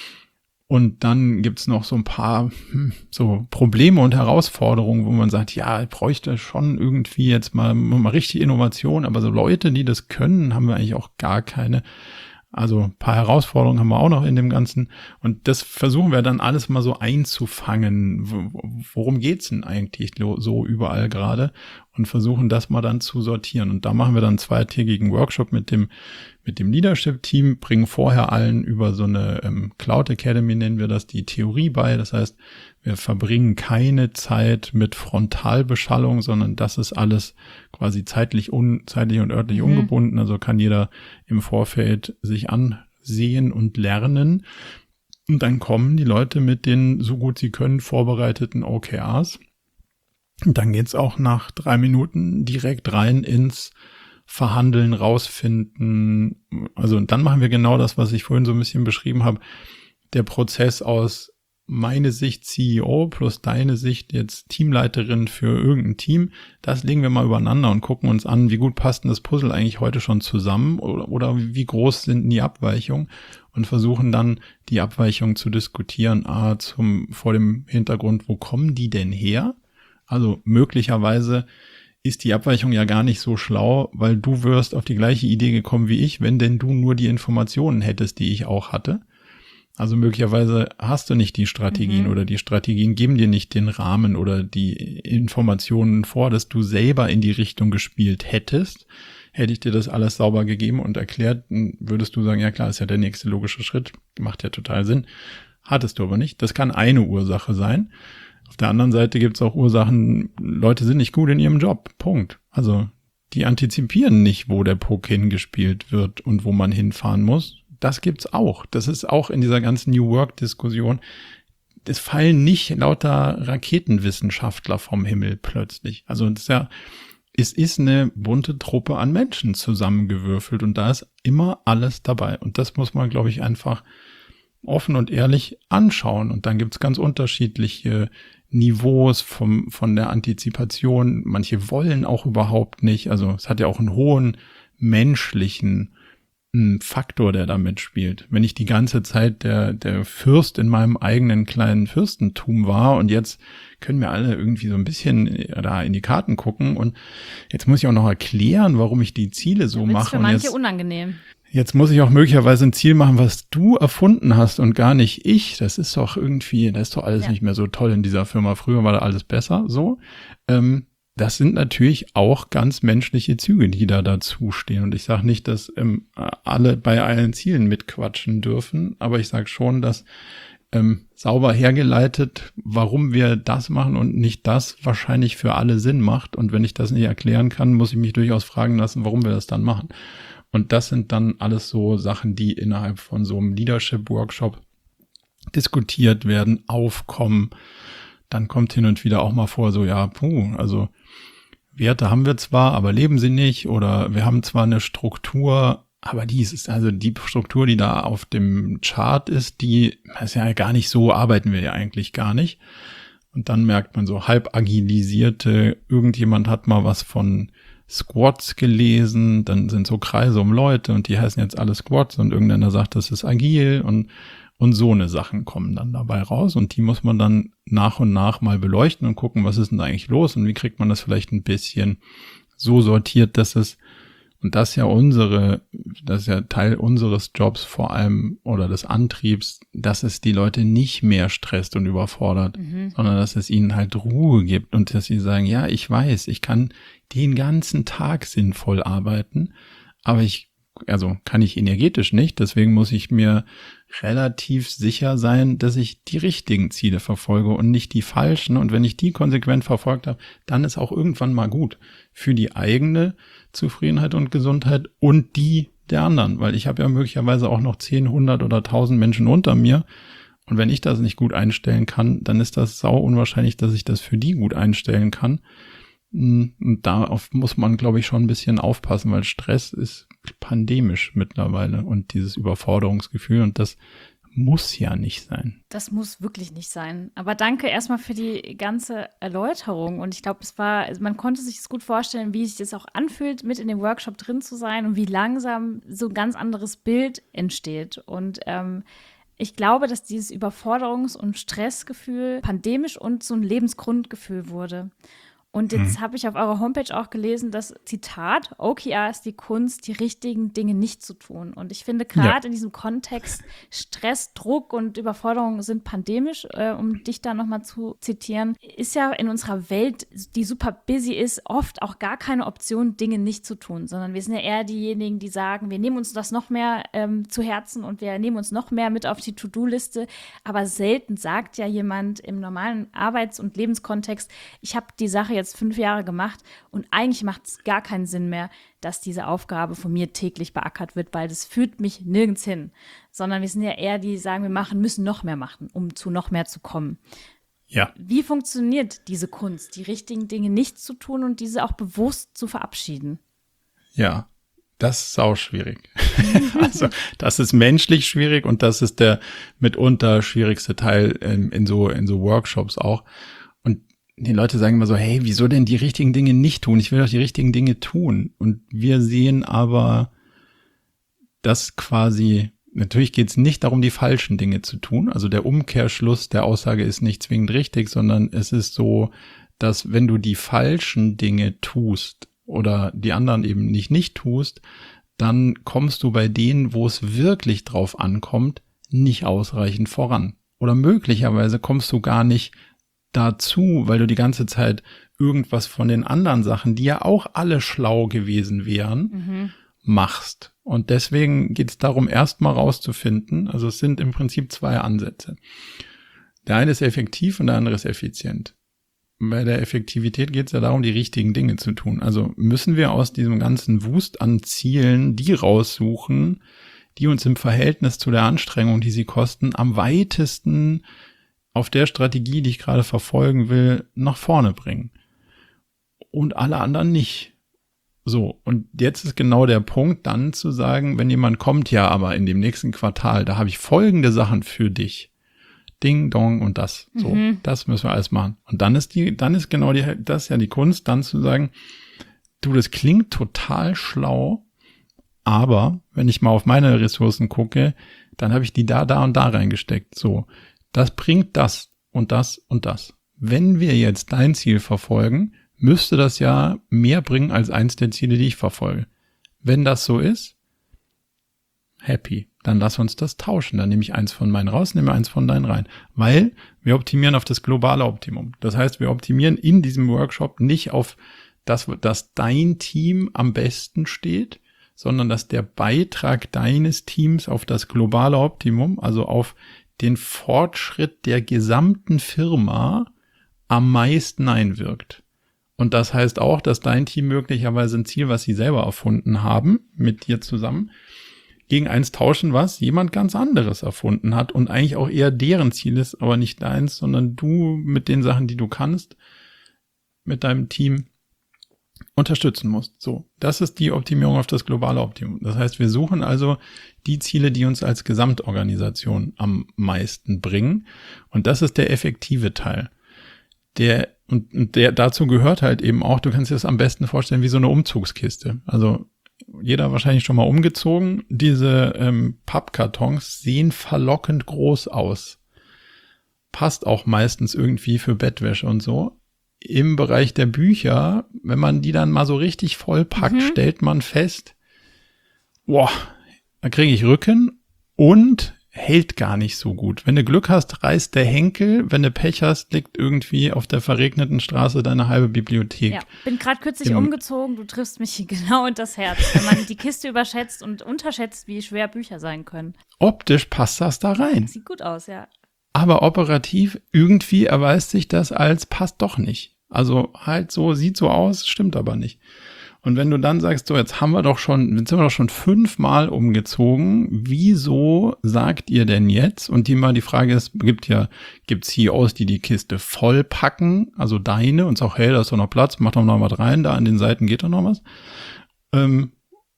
Und dann gibt's noch so ein paar hm, so Probleme und Herausforderungen, wo man sagt, ja, ich bräuchte schon irgendwie jetzt mal, mal richtig Innovation, aber so Leute, die das können, haben wir eigentlich auch gar keine. Also ein paar Herausforderungen haben wir auch noch in dem Ganzen. Und das versuchen wir dann alles mal so einzufangen. Worum geht's denn eigentlich so überall gerade? Und versuchen das mal dann zu sortieren. Und da machen wir dann einen zweitägigen Workshop mit dem mit dem Leadership-Team, bringen vorher allen über so eine ähm, Cloud Academy, nennen wir das, die Theorie bei. Das heißt, wir verbringen keine Zeit mit Frontalbeschallung, sondern das ist alles quasi zeitlich, un, zeitlich und örtlich mhm. ungebunden. Also kann jeder im Vorfeld sich ansehen und lernen. Und dann kommen die Leute mit den so gut sie können vorbereiteten O K Rs. Und dann geht's auch nach drei Minuten direkt rein ins Verhandeln, rausfinden. Also dann machen wir genau das, was ich vorhin so ein bisschen beschrieben habe. Der Prozess aus meine Sicht C E O plus deine Sicht jetzt Teamleiterin für irgendein Team, das legen wir mal übereinander und gucken uns an, wie gut passt denn das Puzzle eigentlich heute schon zusammen oder, oder wie groß sind die Abweichungen und versuchen dann die Abweichungen zu diskutieren, ah, zum, vor dem Hintergrund, wo kommen die denn her? Also möglicherweise ist die Abweichung ja gar nicht so schlau, weil du wirst auf die gleiche Idee gekommen wie ich, wenn denn du nur die Informationen hättest, die ich auch hatte. Also möglicherweise hast du nicht die Strategien mhm. oder die Strategien geben dir nicht den Rahmen oder die Informationen vor, dass du selber in die Richtung gespielt hättest. Hätte ich dir das alles sauber gegeben und erklärt, würdest du sagen, ja klar, ist ja der nächste logische Schritt, macht ja total Sinn. Hattest du aber nicht. Das kann eine Ursache sein. Auf der anderen Seite gibt es auch Ursachen, Leute sind nicht gut in ihrem Job. Punkt. Also die antizipieren nicht, wo der Puck hingespielt wird und wo man hinfahren muss. Das gibt's auch. Das ist auch in dieser ganzen New Work-Diskussion. Es fallen nicht lauter Raketenwissenschaftler vom Himmel plötzlich. Also das ist ja, es ist eine bunte Truppe an Menschen zusammengewürfelt und da ist immer alles dabei. Und das muss man, glaube ich, einfach offen und ehrlich anschauen. Und dann gibt's ganz unterschiedliche Niveaus vom, von der Antizipation. Manche wollen auch überhaupt nicht. Also es hat ja auch einen hohen menschlichen m, Faktor, der da mitspielt. Wenn ich die ganze Zeit der, der Fürst in meinem eigenen kleinen Fürstentum war und jetzt können wir alle irgendwie so ein bisschen da in die Karten gucken und jetzt muss ich auch noch erklären, warum ich die Ziele so mache. Das ist für manche und jetzt, unangenehm. Jetzt muss ich auch möglicherweise ein Ziel machen, was du erfunden hast und gar nicht ich. Das ist doch irgendwie, das ist doch alles ja. nicht mehr so toll in dieser Firma. Früher war da alles besser, so. Ähm, das sind natürlich auch ganz menschliche Züge, die da dazustehen. Und ich sage nicht, dass ähm, alle bei allen Zielen mitquatschen dürfen, aber ich sage schon, dass ähm, sauber hergeleitet, warum wir das machen und nicht das, wahrscheinlich für alle Sinn macht. Und wenn ich das nicht erklären kann, muss ich mich durchaus fragen lassen, warum wir das dann machen. Und das sind dann alles so Sachen, die innerhalb von so einem Leadership-Workshop diskutiert werden, aufkommen. Dann kommt hin und wieder auch mal vor, so ja, puh, also Werte haben wir zwar, aber leben sie nicht. Oder wir haben zwar eine Struktur, aber die ist, also die Struktur, die da auf dem Chart ist, die ist ja gar nicht so, arbeiten wir ja eigentlich gar nicht. Und dann merkt man so halb agilisierte, irgendjemand hat mal was von Squats gelesen, dann sind so Kreise um Leute und die heißen jetzt alle Squats und irgendeiner sagt, das ist agil und und so eine Sachen kommen dann dabei raus und die muss man dann nach und nach mal beleuchten und gucken, was ist denn da eigentlich los und wie kriegt man das vielleicht ein bisschen so sortiert, dass es Und das ist ja unsere, das ist ja Teil unseres Jobs vor allem oder des Antriebs, dass es die Leute nicht mehr stresst und überfordert, mhm. sondern dass es ihnen halt Ruhe gibt und dass sie sagen, ja, ich weiß, ich kann den ganzen Tag sinnvoll arbeiten, aber ich, also kann ich energetisch nicht, deswegen muss ich mir relativ sicher sein, dass ich die richtigen Ziele verfolge und nicht die falschen. Und wenn ich die konsequent verfolgt habe, dann ist auch irgendwann mal gut für die eigene Zufriedenheit und Gesundheit und die der anderen. Weil ich habe ja möglicherweise auch noch zehn, hundert oder tausend Menschen unter mir. Und wenn ich das nicht gut einstellen kann, dann ist das sau unwahrscheinlich, dass ich das für die gut einstellen kann. Und darauf muss man, glaube ich, schon ein bisschen aufpassen, weil Stress ist pandemisch mittlerweile und dieses Überforderungsgefühl und das muss ja nicht sein. Das muss wirklich nicht sein. Aber danke erstmal für die ganze Erläuterung und ich glaube, es war, man konnte sich es gut vorstellen, wie sich das auch anfühlt, mit in dem Workshop drin zu sein und wie langsam so ein ganz anderes Bild entsteht und ähm, ich glaube, dass dieses Überforderungs- und Stressgefühl pandemisch und so ein Lebensgrundgefühl wurde. Und jetzt mhm. habe ich auf eurer Homepage auch gelesen, das Zitat, O K R ist die Kunst, die richtigen Dinge nicht zu tun. Und ich finde gerade ja. in diesem Kontext Stress, Druck und Überforderung sind pandemisch, äh, um dich da nochmal zu zitieren, ist ja in unserer Welt, die super busy ist, oft auch gar keine Option, Dinge nicht zu tun, sondern wir sind ja eher diejenigen, die sagen, wir nehmen uns das noch mehr ähm, zu Herzen und wir nehmen uns noch mehr mit auf die To-Do-Liste. Aber selten sagt ja jemand im normalen Arbeits- und Lebenskontext, ich habe die Sache jetzt fünf Jahre gemacht und eigentlich macht es gar keinen Sinn mehr, dass diese Aufgabe von mir täglich beackert wird, weil das führt mich nirgends hin, sondern wir sind ja eher die, die sagen, wir machen, müssen noch mehr machen, um zu noch mehr zu kommen. Ja. Wie funktioniert diese Kunst, die richtigen Dinge nicht zu tun und diese auch bewusst zu verabschieden? Ja, das ist sau schwierig. Also das ist menschlich schwierig und das ist der mitunter schwierigste Teil in, in so in so Workshops auch. Und die Leute sagen immer so, hey, wieso denn die richtigen Dinge nicht tun? Ich will doch die richtigen Dinge tun. Und wir sehen aber, dass quasi, natürlich geht es nicht darum, die falschen Dinge zu tun. Also der Umkehrschluss der Aussage ist nicht zwingend richtig, sondern es ist so, dass wenn du die falschen Dinge tust oder die anderen eben nicht nicht tust, dann kommst du bei denen, wo es wirklich drauf ankommt, nicht ausreichend voran. Oder möglicherweise kommst du gar nicht dazu, weil du die ganze Zeit irgendwas von den anderen Sachen, die ja auch alle schlau gewesen wären, mhm. machst. Und deswegen geht es darum, erstmal rauszufinden, also es sind im Prinzip zwei Ansätze. Der eine ist effektiv und der andere ist effizient. Bei der Effektivität geht es ja darum, die richtigen Dinge zu tun. Also müssen wir aus diesem ganzen Wust an Zielen die raussuchen, die uns im Verhältnis zu der Anstrengung, die sie kosten, am weitesten auf der Strategie, die ich gerade verfolgen will, nach vorne bringen. Und alle anderen nicht. So, und jetzt ist genau der Punkt, dann zu sagen, wenn jemand kommt, ja, aber in dem nächsten Quartal, da habe ich folgende Sachen für dich. Ding, Dong und das. So, mhm. das müssen wir alles machen. Und dann ist die, dann ist genau die, das ist ja die Kunst, dann zu sagen, du, das klingt total schlau, aber wenn ich mal auf meine Ressourcen gucke, dann habe ich die da, da und da reingesteckt. So. Das bringt das und das und das. Wenn wir jetzt dein Ziel verfolgen, müsste das ja mehr bringen als eins der Ziele, die ich verfolge. Wenn das so ist, happy. Dann lass uns das tauschen. Dann nehme ich eins von meinen raus, nehme eins von deinen rein. Weil wir optimieren auf das globale Optimum. Das heißt, wir optimieren in diesem Workshop nicht auf das, dass dein Team am besten steht, sondern dass der Beitrag deines Teams auf das globale Optimum, also auf den Fortschritt der gesamten Firma am meisten einwirkt. Und das heißt auch, dass dein Team möglicherweise ein Ziel, was sie selber erfunden haben, mit dir zusammen, gegen eins tauschen, was jemand ganz anderes erfunden hat und eigentlich auch eher deren Ziel ist, aber nicht deins, sondern du mit den Sachen, die du kannst, mit deinem Team unterstützen musst. So, das ist die Optimierung auf das globale Optimum. Das heißt, wir suchen also die Ziele, die uns als Gesamtorganisation am meisten bringen. Und das ist der effektive Teil. Der, und, und der dazu gehört halt eben auch, du kannst dir das am besten vorstellen wie so eine Umzugskiste. Also jeder wahrscheinlich schon mal umgezogen. Diese ähm, Pappkartons sehen verlockend groß aus. Passt auch meistens irgendwie für Bettwäsche und so. im Bereich der Bücher, wenn man die dann mal so richtig vollpackt, mhm. stellt man fest, boah, da kriege ich Rücken und hält gar nicht so gut. Wenn du Glück hast, reißt der Henkel. Wenn du Pech hast, liegt irgendwie auf der verregneten Straße deine halbe Bibliothek. Ja, bin gerade kürzlich Im, umgezogen. Du triffst mich genau in das Herz, wenn man die Kiste überschätzt und unterschätzt, wie schwer Bücher sein können. Optisch passt das da rein. Sieht gut aus, ja. Aber operativ irgendwie erweist sich das als passt doch nicht. Also halt so, sieht so aus, stimmt aber nicht. Und wenn du dann sagst, so jetzt haben wir doch schon, jetzt sind wir doch schon fünfmal umgezogen, wieso sagt ihr denn jetzt? Und die mal die Frage ist, gibt ja, gibt C E Os, die die Kiste voll packen, also deine und sagen, hey, da ist doch noch Platz, mach doch noch was rein, da an den Seiten geht doch noch was. Ähm,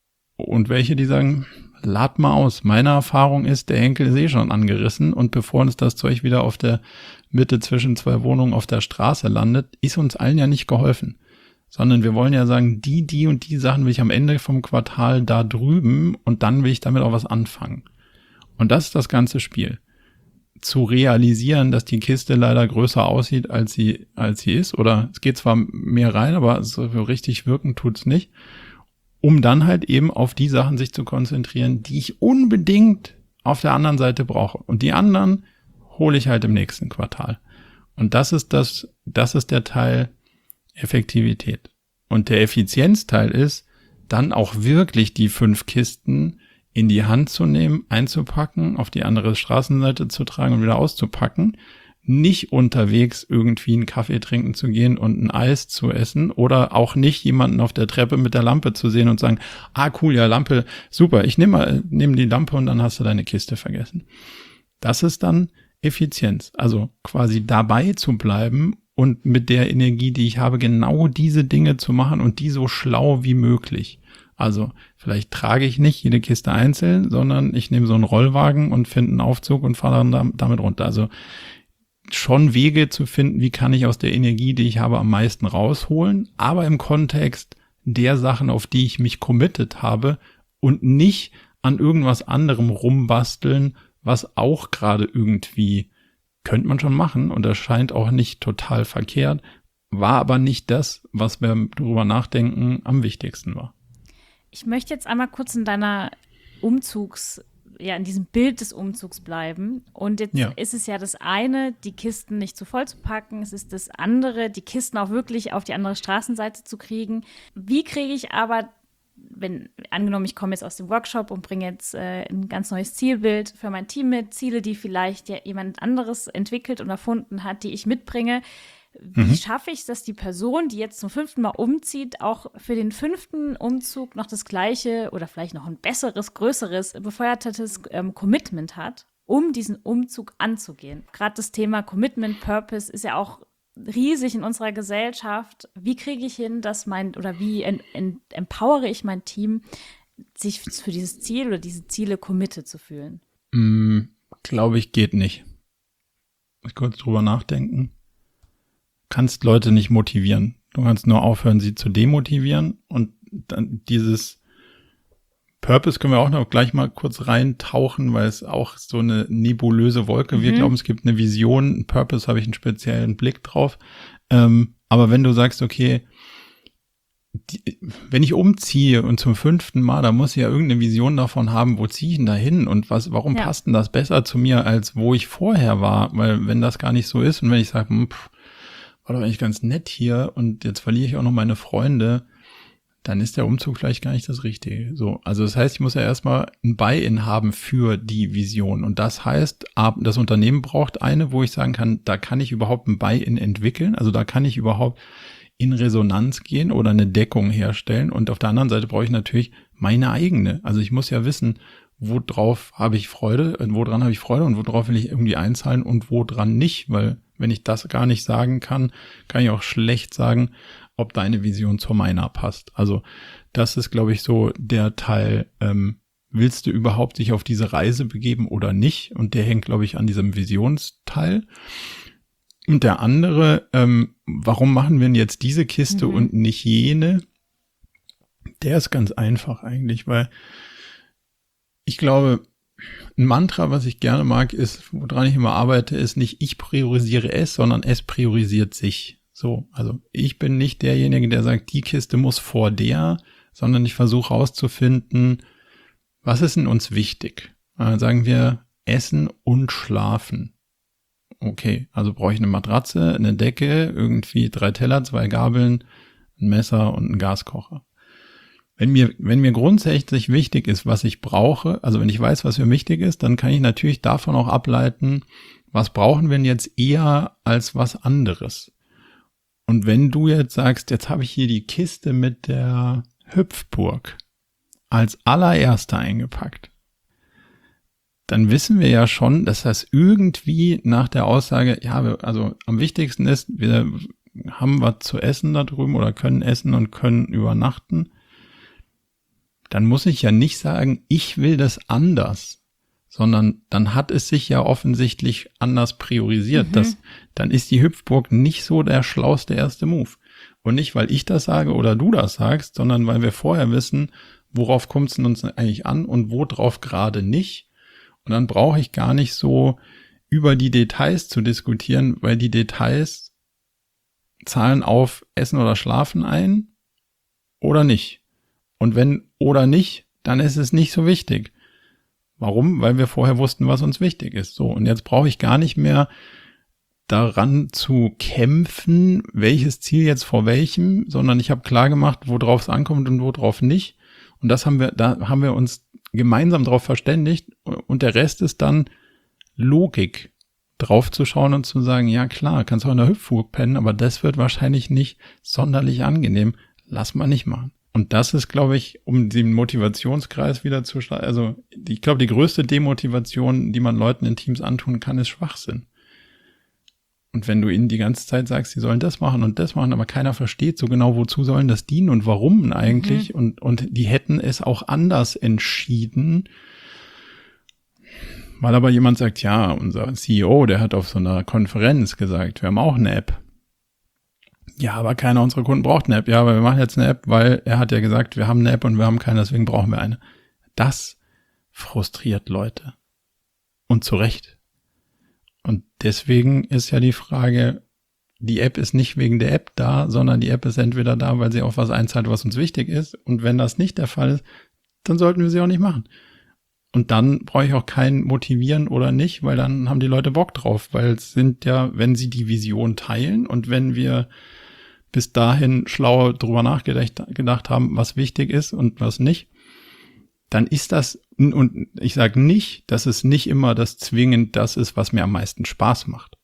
und welche, die sagen, lad mal aus. Meine Erfahrung ist, der Henkel ist eh schon angerissen und bevor uns das Zeug wieder auf der Mitte zwischen zwei Wohnungen auf der Straße landet, ist uns allen ja nicht geholfen. Sondern wir wollen ja sagen, die, die und die Sachen will ich am Ende vom Quartal da drüben und dann will ich damit auch was anfangen. Und das ist das ganze Spiel. Zu realisieren, dass die Kiste leider größer aussieht, als sie, als sie ist, oder es geht zwar mehr rein, aber so richtig wirken tut's nicht, um dann halt eben auf die Sachen sich zu konzentrieren, die ich unbedingt auf der anderen Seite brauche. Und die anderen hole ich halt im nächsten Quartal. Und das ist das, das ist der Teil Effektivität. Und der Effizienzteil ist, dann auch wirklich die fünf Kisten in die Hand zu nehmen, einzupacken, auf die andere Straßenseite zu tragen und wieder auszupacken, nicht unterwegs irgendwie einen Kaffee trinken zu gehen und ein Eis zu essen oder auch nicht jemanden auf der Treppe mit der Lampe zu sehen und sagen, ah cool, ja Lampe, super, ich nehme mal, nehme die Lampe und dann hast du deine Kiste vergessen. Das ist dann Effizienz, also quasi dabei zu bleiben und mit der Energie, die ich habe, genau diese Dinge zu machen und die so schlau wie möglich. Also vielleicht trage ich nicht jede Kiste einzeln, sondern ich nehme so einen Rollwagen und finde einen Aufzug und fahre dann damit runter. Also schon Wege zu finden, wie kann ich aus der Energie, die ich habe, am meisten rausholen, aber im Kontext der Sachen, auf die ich mich committed habe und nicht an irgendwas anderem rumbasteln, was auch gerade irgendwie könnte man schon machen und das scheint auch nicht total verkehrt, war aber nicht das, was wir darüber nachdenken, am wichtigsten war. Ich möchte jetzt einmal kurz in deiner Umzugs, ja, in diesem Bild des Umzugs bleiben. Und jetzt ja. ist es ja das eine, die Kisten nicht zu voll zu packen. Es ist das andere, die Kisten auch wirklich auf die andere Straßenseite zu kriegen. Wie kriege ich aber, wenn, angenommen, ich komme jetzt aus dem Workshop und bringe jetzt äh, ein ganz neues Zielbild für mein Team mit, Ziele, die vielleicht ja jemand anderes entwickelt und erfunden hat, die ich mitbringe. Wie mhm. schaffe ich es, dass die Person, die jetzt zum fünften Mal umzieht, auch für den fünften Umzug noch das gleiche oder vielleicht noch ein besseres, größeres, befeuertes ähm, Commitment hat, um diesen Umzug anzugehen? Gerade das Thema Commitment, Purpose ist ja auch riesig in unserer Gesellschaft. Wie kriege ich hin, dass mein, oder wie en, en, empowere ich mein Team, sich für dieses Ziel oder diese Ziele committed zu fühlen? Mm, glaube ich, geht nicht. Muss ich kurz drüber nachdenken. Kannst Leute nicht motivieren. Du kannst nur aufhören, sie zu demotivieren. Und dann dieses Purpose können wir auch noch gleich mal kurz reintauchen, weil es auch so eine nebulöse Wolke. Mhm. Wir glauben, es gibt eine Vision. Purpose habe ich einen speziellen Blick drauf. Ähm, aber wenn du sagst, okay, die, wenn ich umziehe und zum fünften Mal, da muss ich ja irgendeine Vision davon haben, wo ziehe ich denn da hin und was, warum ja. passt denn das besser zu mir, als wo ich vorher war? Weil wenn das gar nicht so ist und wenn ich sage, pff, war doch eigentlich ganz nett hier und jetzt verliere ich auch noch meine Freunde, dann ist der Umzug vielleicht gar nicht das Richtige. So, also das heißt, ich muss ja erstmal ein Buy-in haben für die Vision. Und das heißt, das Unternehmen braucht eine, wo ich sagen kann, da kann ich überhaupt ein Buy-in entwickeln. Also da kann ich überhaupt in Resonanz gehen oder eine Deckung herstellen. Und auf der anderen Seite brauche ich natürlich meine eigene. Also ich muss ja wissen, worauf habe ich Freude, woran habe ich Freude und worauf will ich irgendwie einzahlen und woran nicht. Weil wenn ich das gar nicht sagen kann, kann ich auch schlecht sagen, ob deine Vision zu meiner passt. Also das ist, glaube ich, so der Teil, ähm, willst du überhaupt dich auf diese Reise begeben oder nicht? Und der hängt, glaube ich, an diesem Visionsteil. Und der andere, ähm, warum machen wir denn jetzt diese Kiste mhm. und nicht jene? Der ist ganz einfach eigentlich, weil ich glaube, ein Mantra, was ich gerne mag, ist, woran ich immer arbeite, ist nicht ich priorisiere es, sondern es priorisiert sich. So, also ich bin nicht derjenige, der sagt, die Kiste muss vor der, sondern ich versuche herauszufinden, was ist denn uns wichtig? Dann sagen wir Essen und Schlafen. Okay, also brauche ich eine Matratze, eine Decke, irgendwie drei Teller, zwei Gabeln, ein Messer und einen Gaskocher. Wenn mir, wenn mir grundsätzlich wichtig ist, was ich brauche, also wenn ich weiß, was mir wichtig ist, dann kann ich natürlich davon auch ableiten, was brauchen wir denn jetzt eher als was anderes. Und wenn du jetzt sagst, jetzt habe ich hier die Kiste mit der Hüpfburg als allererster eingepackt, dann wissen wir ja schon, dass das irgendwie nach der Aussage, ja, also am wichtigsten ist, wir haben was zu essen da drüben oder können essen und können übernachten, dann muss ich ja nicht sagen, ich will das anders, sondern dann hat es sich ja offensichtlich anders priorisiert. Mhm. Das, dann ist die Hüpfburg nicht so der schlauste erste Move. Und nicht, weil ich das sage oder du das sagst, sondern weil wir vorher wissen, worauf kommt es uns eigentlich an und worauf gerade nicht. Und dann brauche ich gar nicht so über die Details zu diskutieren, weil die Details zahlen auf Essen oder Schlafen ein oder nicht. Und wenn oder nicht, dann ist es nicht so wichtig. Warum? Weil wir vorher wussten, was uns wichtig ist. So, und jetzt brauche ich gar nicht mehr daran zu kämpfen, welches Ziel jetzt vor welchem, sondern ich habe klar gemacht, worauf es ankommt und worauf nicht. Und das haben wir, da haben wir uns gemeinsam darauf verständigt. Und der Rest ist dann Logik, drauf zu schauen und zu sagen, ja klar, kannst du auch in der Hüpfburg pennen, aber das wird wahrscheinlich nicht sonderlich angenehm. Lass mal nicht machen. Und das ist, glaube ich, um den Motivationskreis wieder zu schlagen, also ich glaube, die größte Demotivation, die man Leuten in Teams antun kann, ist Schwachsinn. Und wenn du ihnen die ganze Zeit sagst, sie sollen das machen und das machen, aber keiner versteht so genau, wozu sollen das dienen und warum eigentlich, mhm. und und die hätten es auch anders entschieden, weil aber jemand sagt, ja, unser C E O, der hat auf so einer Konferenz gesagt, wir haben auch eine App. Ja, aber keiner unserer Kunden braucht eine App. Ja, aber wir machen jetzt eine App, weil er hat ja gesagt, wir haben eine App und wir haben keine, deswegen brauchen wir eine. Das frustriert Leute. Und zu Recht. Und deswegen ist ja die Frage, die App ist nicht wegen der App da, sondern die App ist entweder da, weil sie auf was einzahlt, was uns wichtig ist. Und wenn das nicht der Fall ist, dann sollten wir sie auch nicht machen. Und dann brauche ich auch kein Motivieren oder nicht, weil dann haben die Leute Bock drauf, weil es sind ja, wenn sie die Vision teilen und wenn wir bis dahin schlauer drüber nachgedacht gedacht haben, was wichtig ist und was nicht, dann ist das, und ich sage nicht, dass es nicht immer das zwingend das ist, was mir am meisten Spaß macht,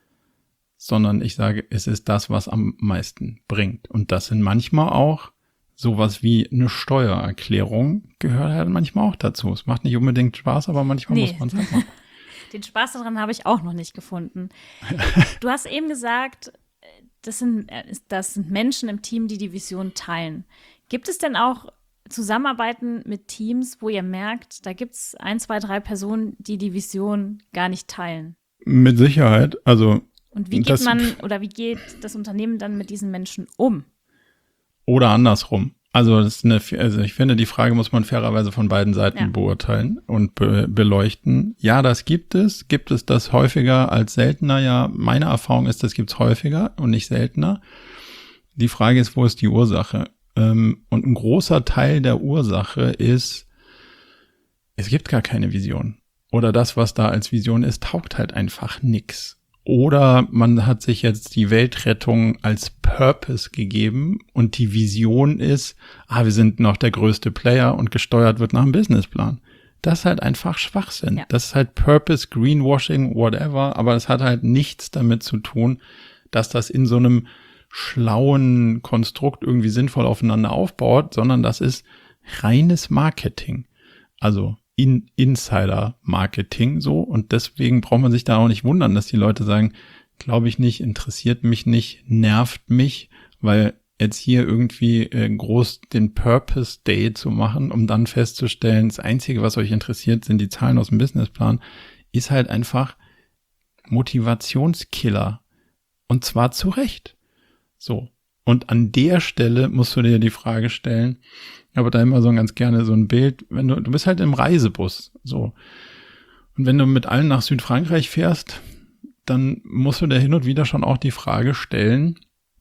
sondern ich sage, es ist das, was am meisten bringt. Und das sind manchmal auch sowas wie eine Steuererklärung, gehört halt manchmal auch dazu. Es macht nicht unbedingt Spaß, aber manchmal nee. muss man es halt machen. Den Spaß daran habe ich auch noch nicht gefunden. Du hast eben gesagt, das sind, das sind Menschen im Team, die die Vision teilen. Gibt es denn auch Zusammenarbeiten mit Teams, wo ihr merkt, da gibt es ein, zwei, drei Personen, die die Vision gar nicht teilen? Mit Sicherheit. Also und wie geht das, man oder wie geht das Unternehmen dann mit diesen Menschen um? Oder andersrum. Also, das ist eine, also ich finde, die Frage muss man fairerweise von beiden Seiten ja. beurteilen und be- beleuchten. Ja, das gibt es. Gibt es das häufiger als seltener? Ja, meine Erfahrung ist, das gibt es häufiger und nicht seltener. Die Frage ist, wo ist die Ursache? Ähm, und ein großer Teil der Ursache ist, es gibt gar keine Vision. Oder das, was da als Vision ist, taugt halt einfach nix. Oder man hat sich jetzt die Weltrettung als Purpose gegeben und die Vision ist, ah, wir sind noch der größte Player und gesteuert wird nach einem Businessplan. Das ist halt einfach Schwachsinn. Ja. Das ist halt Purpose, Greenwashing, whatever, aber es hat halt nichts damit zu tun, dass das in so einem schlauen Konstrukt irgendwie sinnvoll aufeinander aufbaut, sondern das ist reines Marketing. Also in Insider-Marketing so, und deswegen braucht man sich da auch nicht wundern, dass die Leute sagen, glaube ich nicht, interessiert mich nicht, nervt mich, weil jetzt hier irgendwie äh, groß den Purpose Day zu machen, um dann festzustellen, das Einzige, was euch interessiert, sind die Zahlen aus dem Businessplan, ist halt einfach Motivationskiller. Und zwar zu Recht. So. Und an der Stelle musst du dir die Frage stellen, aber da immer so ganz gerne so ein Bild, wenn du, du bist halt im Reisebus, so. Und wenn du mit allen nach Südfrankreich fährst, dann musst du dir hin und wieder schon auch die Frage stellen,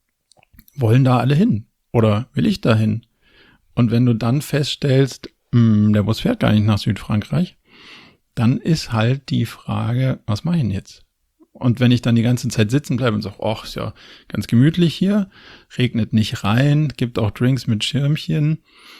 wollen da alle hin? Oder will ich da hin? Und wenn du dann feststellst, mh, der Bus fährt gar nicht nach Südfrankreich, dann ist halt die Frage, was mache ich denn jetzt? Und wenn ich dann die ganze Zeit sitzen bleibe und sage, ach, ist ja ganz gemütlich hier, regnet nicht rein, gibt auch Drinks mit Schirmchen,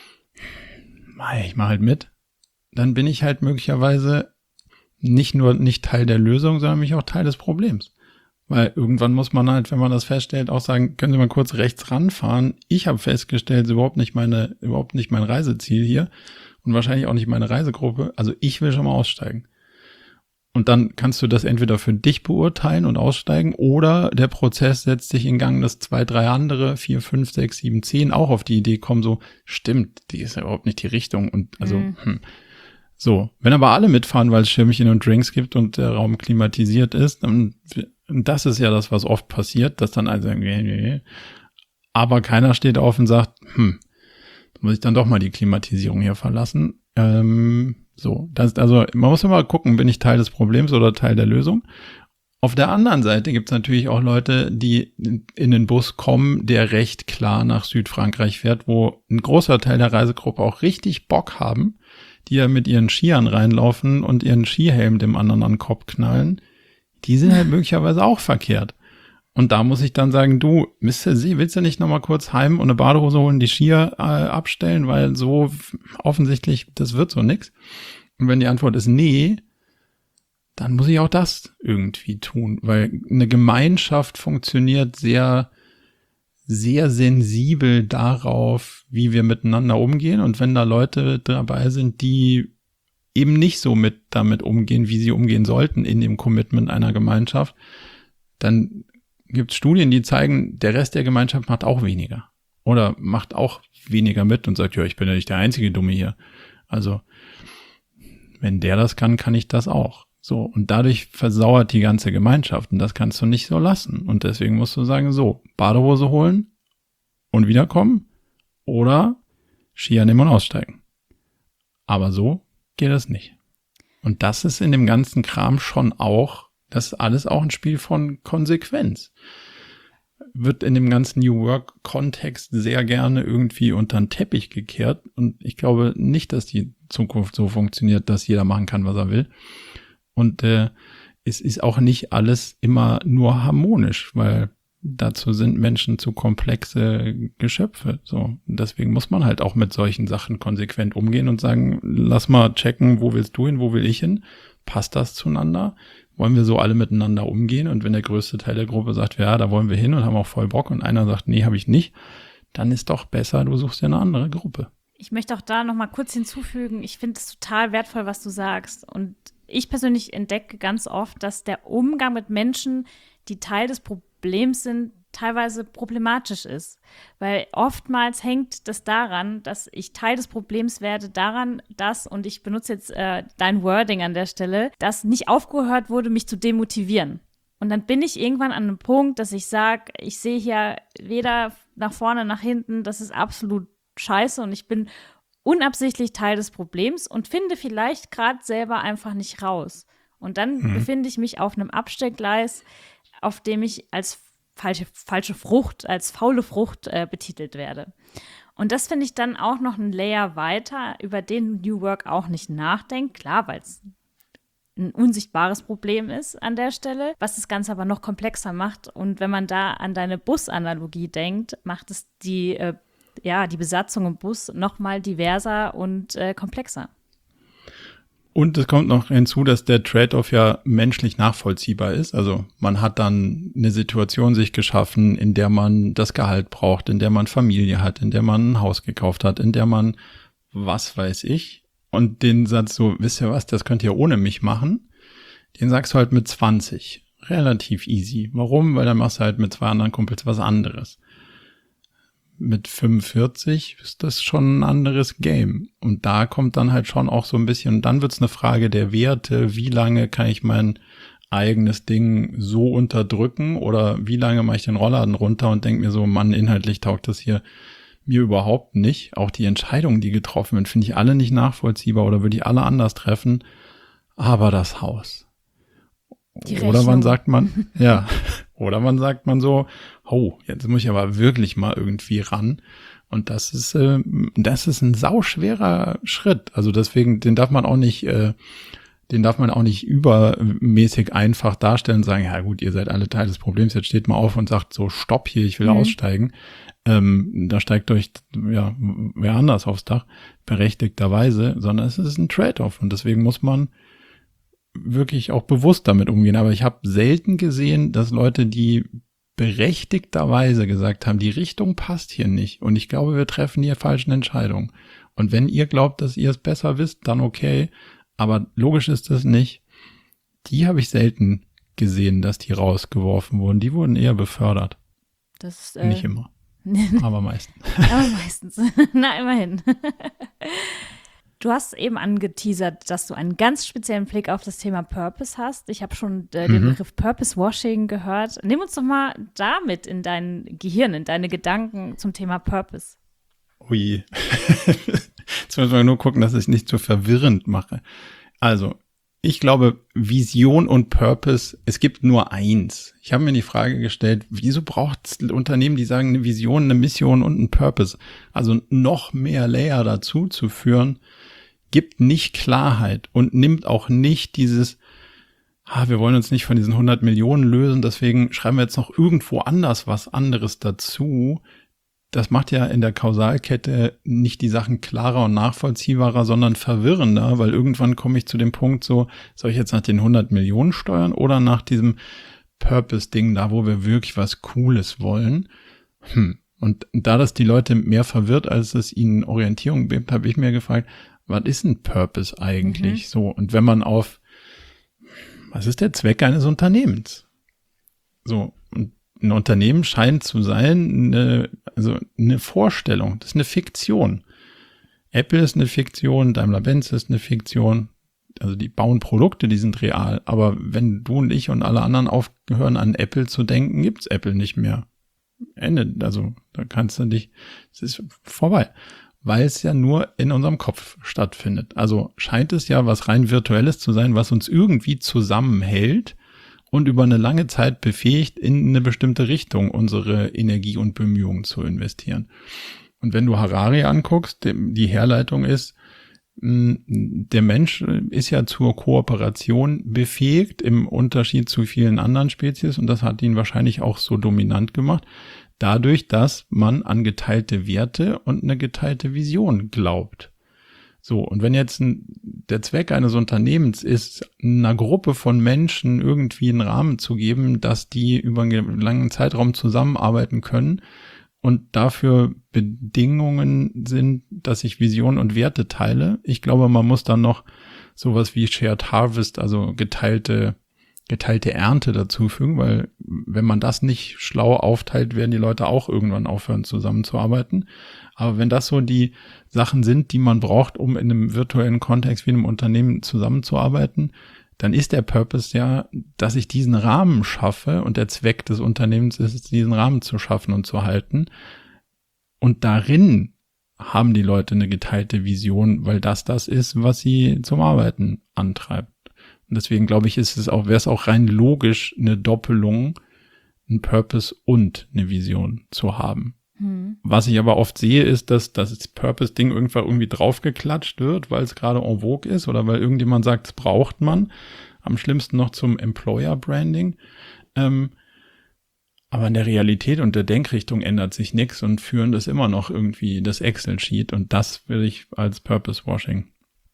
ich mache halt mit, dann bin ich halt möglicherweise nicht nur nicht Teil der Lösung, sondern mich auch Teil des Problems. Weil irgendwann muss man halt, wenn man das feststellt, auch sagen, können Sie mal kurz rechts ranfahren. Ich habe festgestellt, es ist überhaupt nicht meine, überhaupt nicht mein Reiseziel hier und wahrscheinlich auch nicht meine Reisegruppe. Also ich will schon mal aussteigen. Und dann kannst du das entweder für dich beurteilen und aussteigen oder der Prozess setzt sich in Gang, dass zwei, drei andere, vier, fünf, sechs, sieben, zehn auch auf die Idee kommen, so, stimmt, die ist ja überhaupt nicht die Richtung und also, mhm. hm. So, wenn aber alle mitfahren, weil es Schirmchen und Drinks gibt und der Raum klimatisiert ist, dann, das ist ja das, was oft passiert, dass dann alle sagen, nee, nee. Aber keiner steht auf und sagt, hm, da muss ich dann doch mal die Klimatisierung hier verlassen. Ähm, so, das, also man muss immer gucken, bin ich Teil des Problems oder Teil der Lösung? Auf der anderen Seite gibt es natürlich auch Leute, die in den Bus kommen, der recht klar nach Südfrankreich fährt, wo ein großer Teil der Reisegruppe auch richtig Bock haben, die ja mit ihren Skiern reinlaufen und ihren Skihelm dem anderen an den Kopf knallen, die sind halt möglicherweise auch verkehrt. Und da muss ich dann sagen, du, Mister Sie, willst du nicht nochmal kurz heim und eine Badehose holen, die Skier äh, abstellen, weil so offensichtlich, das wird so nix. Und wenn die Antwort ist nee, dann muss ich auch das irgendwie tun, weil eine Gemeinschaft funktioniert sehr sehr sensibel darauf, wie wir miteinander umgehen. Und wenn da Leute dabei sind, die eben nicht so mit damit umgehen, wie sie umgehen sollten in dem Commitment einer Gemeinschaft, dann gibt es Studien, die zeigen, der Rest der Gemeinschaft macht auch weniger. Oder macht auch weniger mit und sagt, ja, ich bin ja nicht der einzige Dumme hier. Also, wenn der das kann, kann ich das auch. So, und dadurch versauert die ganze Gemeinschaft und das kannst du nicht so lassen. Und deswegen musst du sagen, so, Badehose holen und wiederkommen oder Skier nehmen und aussteigen. Aber so geht das nicht. Und das ist in dem ganzen Kram schon auch, das ist alles auch ein Spiel von Konsequenz. Wird in dem ganzen New Work-Kontext sehr gerne irgendwie unter den Teppich gekehrt. Und ich glaube nicht, dass die Zukunft so funktioniert, dass jeder machen kann, was er will. Und äh, es ist auch nicht alles immer nur harmonisch, weil dazu sind Menschen zu komplexe Geschöpfe. So, deswegen muss man halt auch mit solchen Sachen konsequent umgehen und sagen, lass mal checken, wo willst du hin, wo will ich hin? Passt das zueinander? Wollen wir so alle miteinander umgehen? Und wenn der größte Teil der Gruppe sagt, ja, da wollen wir hin und haben auch voll Bock und einer sagt, nee, habe ich nicht, dann ist doch besser, du suchst dir eine andere Gruppe. Ich möchte auch da noch mal kurz hinzufügen, ich finde es total wertvoll, was du sagst. Und ich persönlich entdecke ganz oft, dass der Umgang mit Menschen, die Teil des Problems sind, teilweise problematisch ist. Weil oftmals hängt das daran, dass ich Teil des Problems werde, daran, dass, und ich benutze jetzt äh, dein Wording an der Stelle, dass nicht aufgehört wurde, mich zu demotivieren. Und dann bin ich irgendwann an einem Punkt, dass ich sage, ich sehe hier weder nach vorne, nach hinten, das ist absolut scheiße und ich bin unabsichtlich Teil des Problems und finde vielleicht gerade selber einfach nicht raus. Und dann mhm. befinde ich mich auf einem Abstellgleis, auf dem ich als falsche, falsche Frucht, als faule Frucht äh, betitelt werde. Und das finde ich dann auch noch ein Layer weiter, über den New Work auch nicht nachdenkt. Klar, weil es ein unsichtbares Problem ist an der Stelle, was das Ganze aber noch komplexer macht. Und wenn man da an deine Busanalogie denkt, macht es die äh, ja, die Besatzung im Bus noch mal diverser und äh, komplexer. Und es kommt noch hinzu, dass der Trade-off ja menschlich nachvollziehbar ist. Also man hat dann eine Situation sich geschaffen, in der man das Gehalt braucht, in der man Familie hat, in der man ein Haus gekauft hat, in der man, was weiß ich. Und den Satz so, wisst ihr was, das könnt ihr ohne mich machen, den sagst du halt mit zwanzig. Relativ easy. Warum? Weil dann machst du halt mit zwei anderen Kumpels was anderes. Mit fünfundvierzig ist das schon ein anderes Game. Und da kommt dann halt schon auch so ein bisschen, und dann wird's eine Frage der Werte, wie lange kann ich mein eigenes Ding so unterdrücken oder wie lange mache ich den Rollladen runter und denke mir so, Mann, inhaltlich taugt das hier mir überhaupt nicht. Auch die Entscheidungen, die getroffen werden, finde ich alle nicht nachvollziehbar oder würde ich alle anders treffen. Aber das Haus. Die oder man sagt man, ja, oder man sagt man so, oh, jetzt muss ich aber wirklich mal irgendwie ran. Und das ist, äh, das ist ein sauschwerer Schritt. Also deswegen, den darf man auch nicht, äh, den darf man auch nicht übermäßig einfach darstellen und sagen, ja gut, ihr seid alle Teil des Problems, jetzt steht mal auf und sagt so, stopp hier, ich will mhm. aussteigen. Ähm, da steigt euch, ja, wer anders aufs Dach, berechtigterweise, sondern es ist ein Trade-off. Und deswegen muss man wirklich auch bewusst damit umgehen. Aber ich habe selten gesehen, dass Leute, die berechtigterweise gesagt haben, die Richtung passt hier nicht und ich glaube, wir treffen hier falschen Entscheidungen. Und wenn ihr glaubt, dass ihr es besser wisst, dann okay, aber logisch ist das nicht. Die habe ich selten gesehen, dass die rausgeworfen wurden. Die wurden eher befördert. Das, äh, nicht immer, aber meistens. Aber meistens. Na, immerhin. Du hast eben angeteasert, dass du einen ganz speziellen Blick auf das Thema Purpose hast. Ich habe schon äh, den mhm. Begriff Purpose Washing gehört. Nimm uns doch mal damit in dein Gehirn, in deine Gedanken zum Thema Purpose. Ui. Jetzt müssen wir nur gucken, dass ich es nicht zu verwirrend mache. Also, ich glaube, Vision und Purpose, es gibt nur eins. Ich habe mir die Frage gestellt, wieso braucht es Unternehmen, die sagen, eine Vision, eine Mission und ein Purpose? Also noch mehr Layer dazu zu führen, gibt nicht Klarheit und nimmt auch nicht dieses, ah, wir wollen uns nicht von diesen hundert Millionen lösen, deswegen schreiben wir jetzt noch irgendwo anders was anderes dazu. Das macht ja in der Kausalkette nicht die Sachen klarer und nachvollziehbarer, sondern verwirrender, weil irgendwann komme ich zu dem Punkt so, soll ich jetzt nach den hundert Millionen steuern oder nach diesem Purpose-Ding, da wo wir wirklich was Cooles wollen? Hm. Und da das die Leute mehr verwirrt, als es ihnen Orientierung gibt, habe ich mir gefragt, was ist ein Purpose eigentlich? Mhm. So, und wenn man auf, was ist der Zweck eines Unternehmens? So, und ein Unternehmen scheint zu sein, eine, also eine Vorstellung, das ist eine Fiktion. Apple ist eine Fiktion, Daimler-Benz ist eine Fiktion, also die bauen Produkte, die sind real, aber wenn du und ich und alle anderen aufhören, an Apple zu denken, gibt's Apple nicht mehr. Ende, also da kannst du dich, es ist vorbei. Weil es ja nur in unserem Kopf stattfindet. Also scheint es ja was rein Virtuelles zu sein, was uns irgendwie zusammenhält und über eine lange Zeit befähigt, in eine bestimmte Richtung unsere Energie und Bemühungen zu investieren. Und wenn du Harari anguckst, die Herleitung ist, der Mensch ist ja zur Kooperation befähigt, im Unterschied zu vielen anderen Spezies, und das hat ihn wahrscheinlich auch so dominant gemacht, dadurch, dass man an geteilte Werte und eine geteilte Vision glaubt. So, und wenn jetzt ein, der Zweck eines Unternehmens ist, einer Gruppe von Menschen irgendwie einen Rahmen zu geben, dass die über einen langen Zeitraum zusammenarbeiten können und dafür Bedingungen sind, dass ich Vision und Werte teile. Ich glaube, man muss dann noch sowas wie Shared Harvest, also geteilte geteilte Ernte dazufügen, weil wenn man das nicht schlau aufteilt, werden die Leute auch irgendwann aufhören, zusammenzuarbeiten. Aber wenn das so die Sachen sind, die man braucht, um in einem virtuellen Kontext wie einem Unternehmen zusammenzuarbeiten, dann ist der Purpose ja, dass ich diesen Rahmen schaffe, und der Zweck des Unternehmens ist es, diesen Rahmen zu schaffen und zu halten. Und darin haben die Leute eine geteilte Vision, weil das das ist, was sie zum Arbeiten antreibt. Und deswegen glaube ich, ist es auch, wäre es auch rein logisch, eine Doppelung, einen Purpose und eine Vision zu haben. Hm. Was ich aber oft sehe, ist, dass das Purpose-Ding irgendwann irgendwie draufgeklatscht wird, weil es gerade en vogue ist oder weil irgendjemand sagt, das braucht man. Am schlimmsten noch zum Employer-Branding. Ähm, aber in der Realität und der Denkrichtung ändert sich nichts und führen das immer noch irgendwie das Excel-Sheet. Und das will ich als Purpose-Washing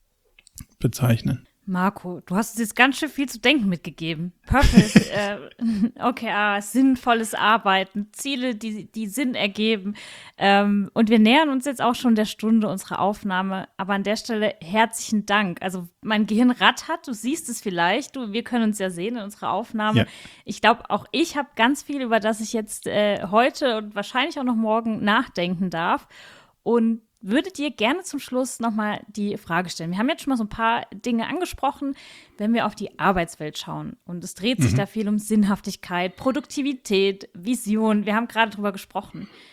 bezeichnen. Marco, du hast uns jetzt ganz schön viel zu denken mitgegeben. Purpose, äh, O K R, sinnvolles Arbeiten, Ziele, die, die Sinn ergeben. Ähm, und wir nähern uns jetzt auch schon der Stunde unserer Aufnahme. Aber an der Stelle herzlichen Dank. Also mein Gehirn rattert, du siehst es vielleicht. Du, wir können uns ja sehen in unserer Aufnahme. Ja. Ich glaube, auch ich habe ganz viel, über das ich jetzt äh, heute und wahrscheinlich auch noch morgen nachdenken darf. Und würde dir gerne zum Schluss nochmal die Frage stellen. Wir haben jetzt schon mal so ein paar Dinge angesprochen, wenn wir auf die Arbeitswelt schauen. Und es dreht sich mhm. da viel um Sinnhaftigkeit, Produktivität, Vision. Wir haben gerade drüber gesprochen.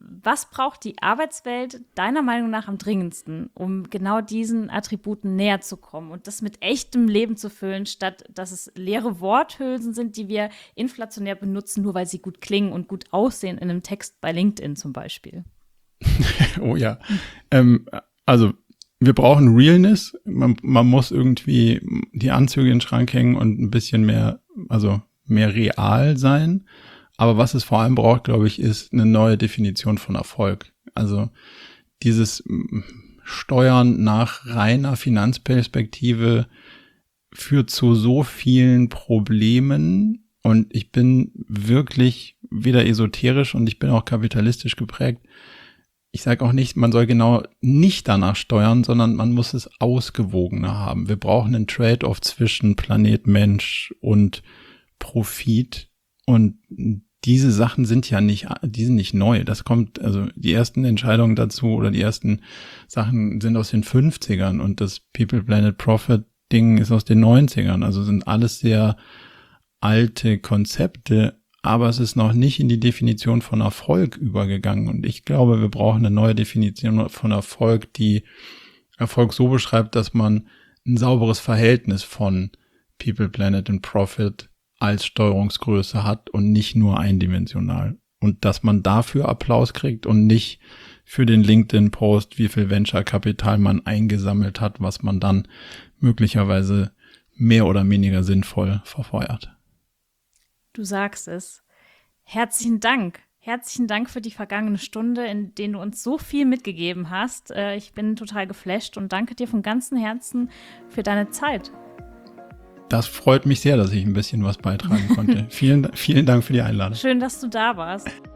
Was braucht die Arbeitswelt deiner Meinung nach am dringendsten, um genau diesen Attributen näher zu kommen und das mit echtem Leben zu füllen, statt dass es leere Worthülsen sind, die wir inflationär benutzen, nur weil sie gut klingen und gut aussehen in einem Text bei LinkedIn zum Beispiel? Oh ja, ähm, also wir brauchen Realness. Man, man muss irgendwie die Anzüge in den Schrank hängen und ein bisschen mehr, also mehr real sein. Aber was es vor allem braucht, glaube ich, ist eine neue Definition von Erfolg. Also dieses Steuern nach reiner Finanzperspektive führt zu so vielen Problemen. Und ich bin wirklich wieder esoterisch und ich bin auch kapitalistisch geprägt. Ich sage auch nicht, man soll genau nicht danach steuern, sondern man muss es ausgewogener haben. Wir brauchen einen Trade-off zwischen Planet Mensch und Profit. Und diese Sachen sind ja nicht, die sind nicht neu. Das kommt, also die ersten Entscheidungen dazu oder die ersten Sachen sind aus den fünfzigern und das People, Planet, Profit Ding ist aus den neunzigern. Also sind alles sehr alte Konzepte, aber es ist noch nicht in die Definition von Erfolg übergegangen. Und ich glaube, wir brauchen eine neue Definition von Erfolg, die Erfolg so beschreibt, dass man ein sauberes Verhältnis von People, Planet und Profit als Steuerungsgröße hat und nicht nur eindimensional. Und dass man dafür Applaus kriegt und nicht für den LinkedIn-Post, wie viel Venture-Kapital man eingesammelt hat, was man dann möglicherweise mehr oder weniger sinnvoll verfeuert. Du sagst es. Herzlichen Dank. Herzlichen Dank für die vergangene Stunde, in der du uns so viel mitgegeben hast. Ich bin total geflasht und danke dir von ganzem Herzen für deine Zeit. Das freut mich sehr, dass ich ein bisschen was beitragen konnte. vielen, vielen Dank für die Einladung. Schön, dass du da warst.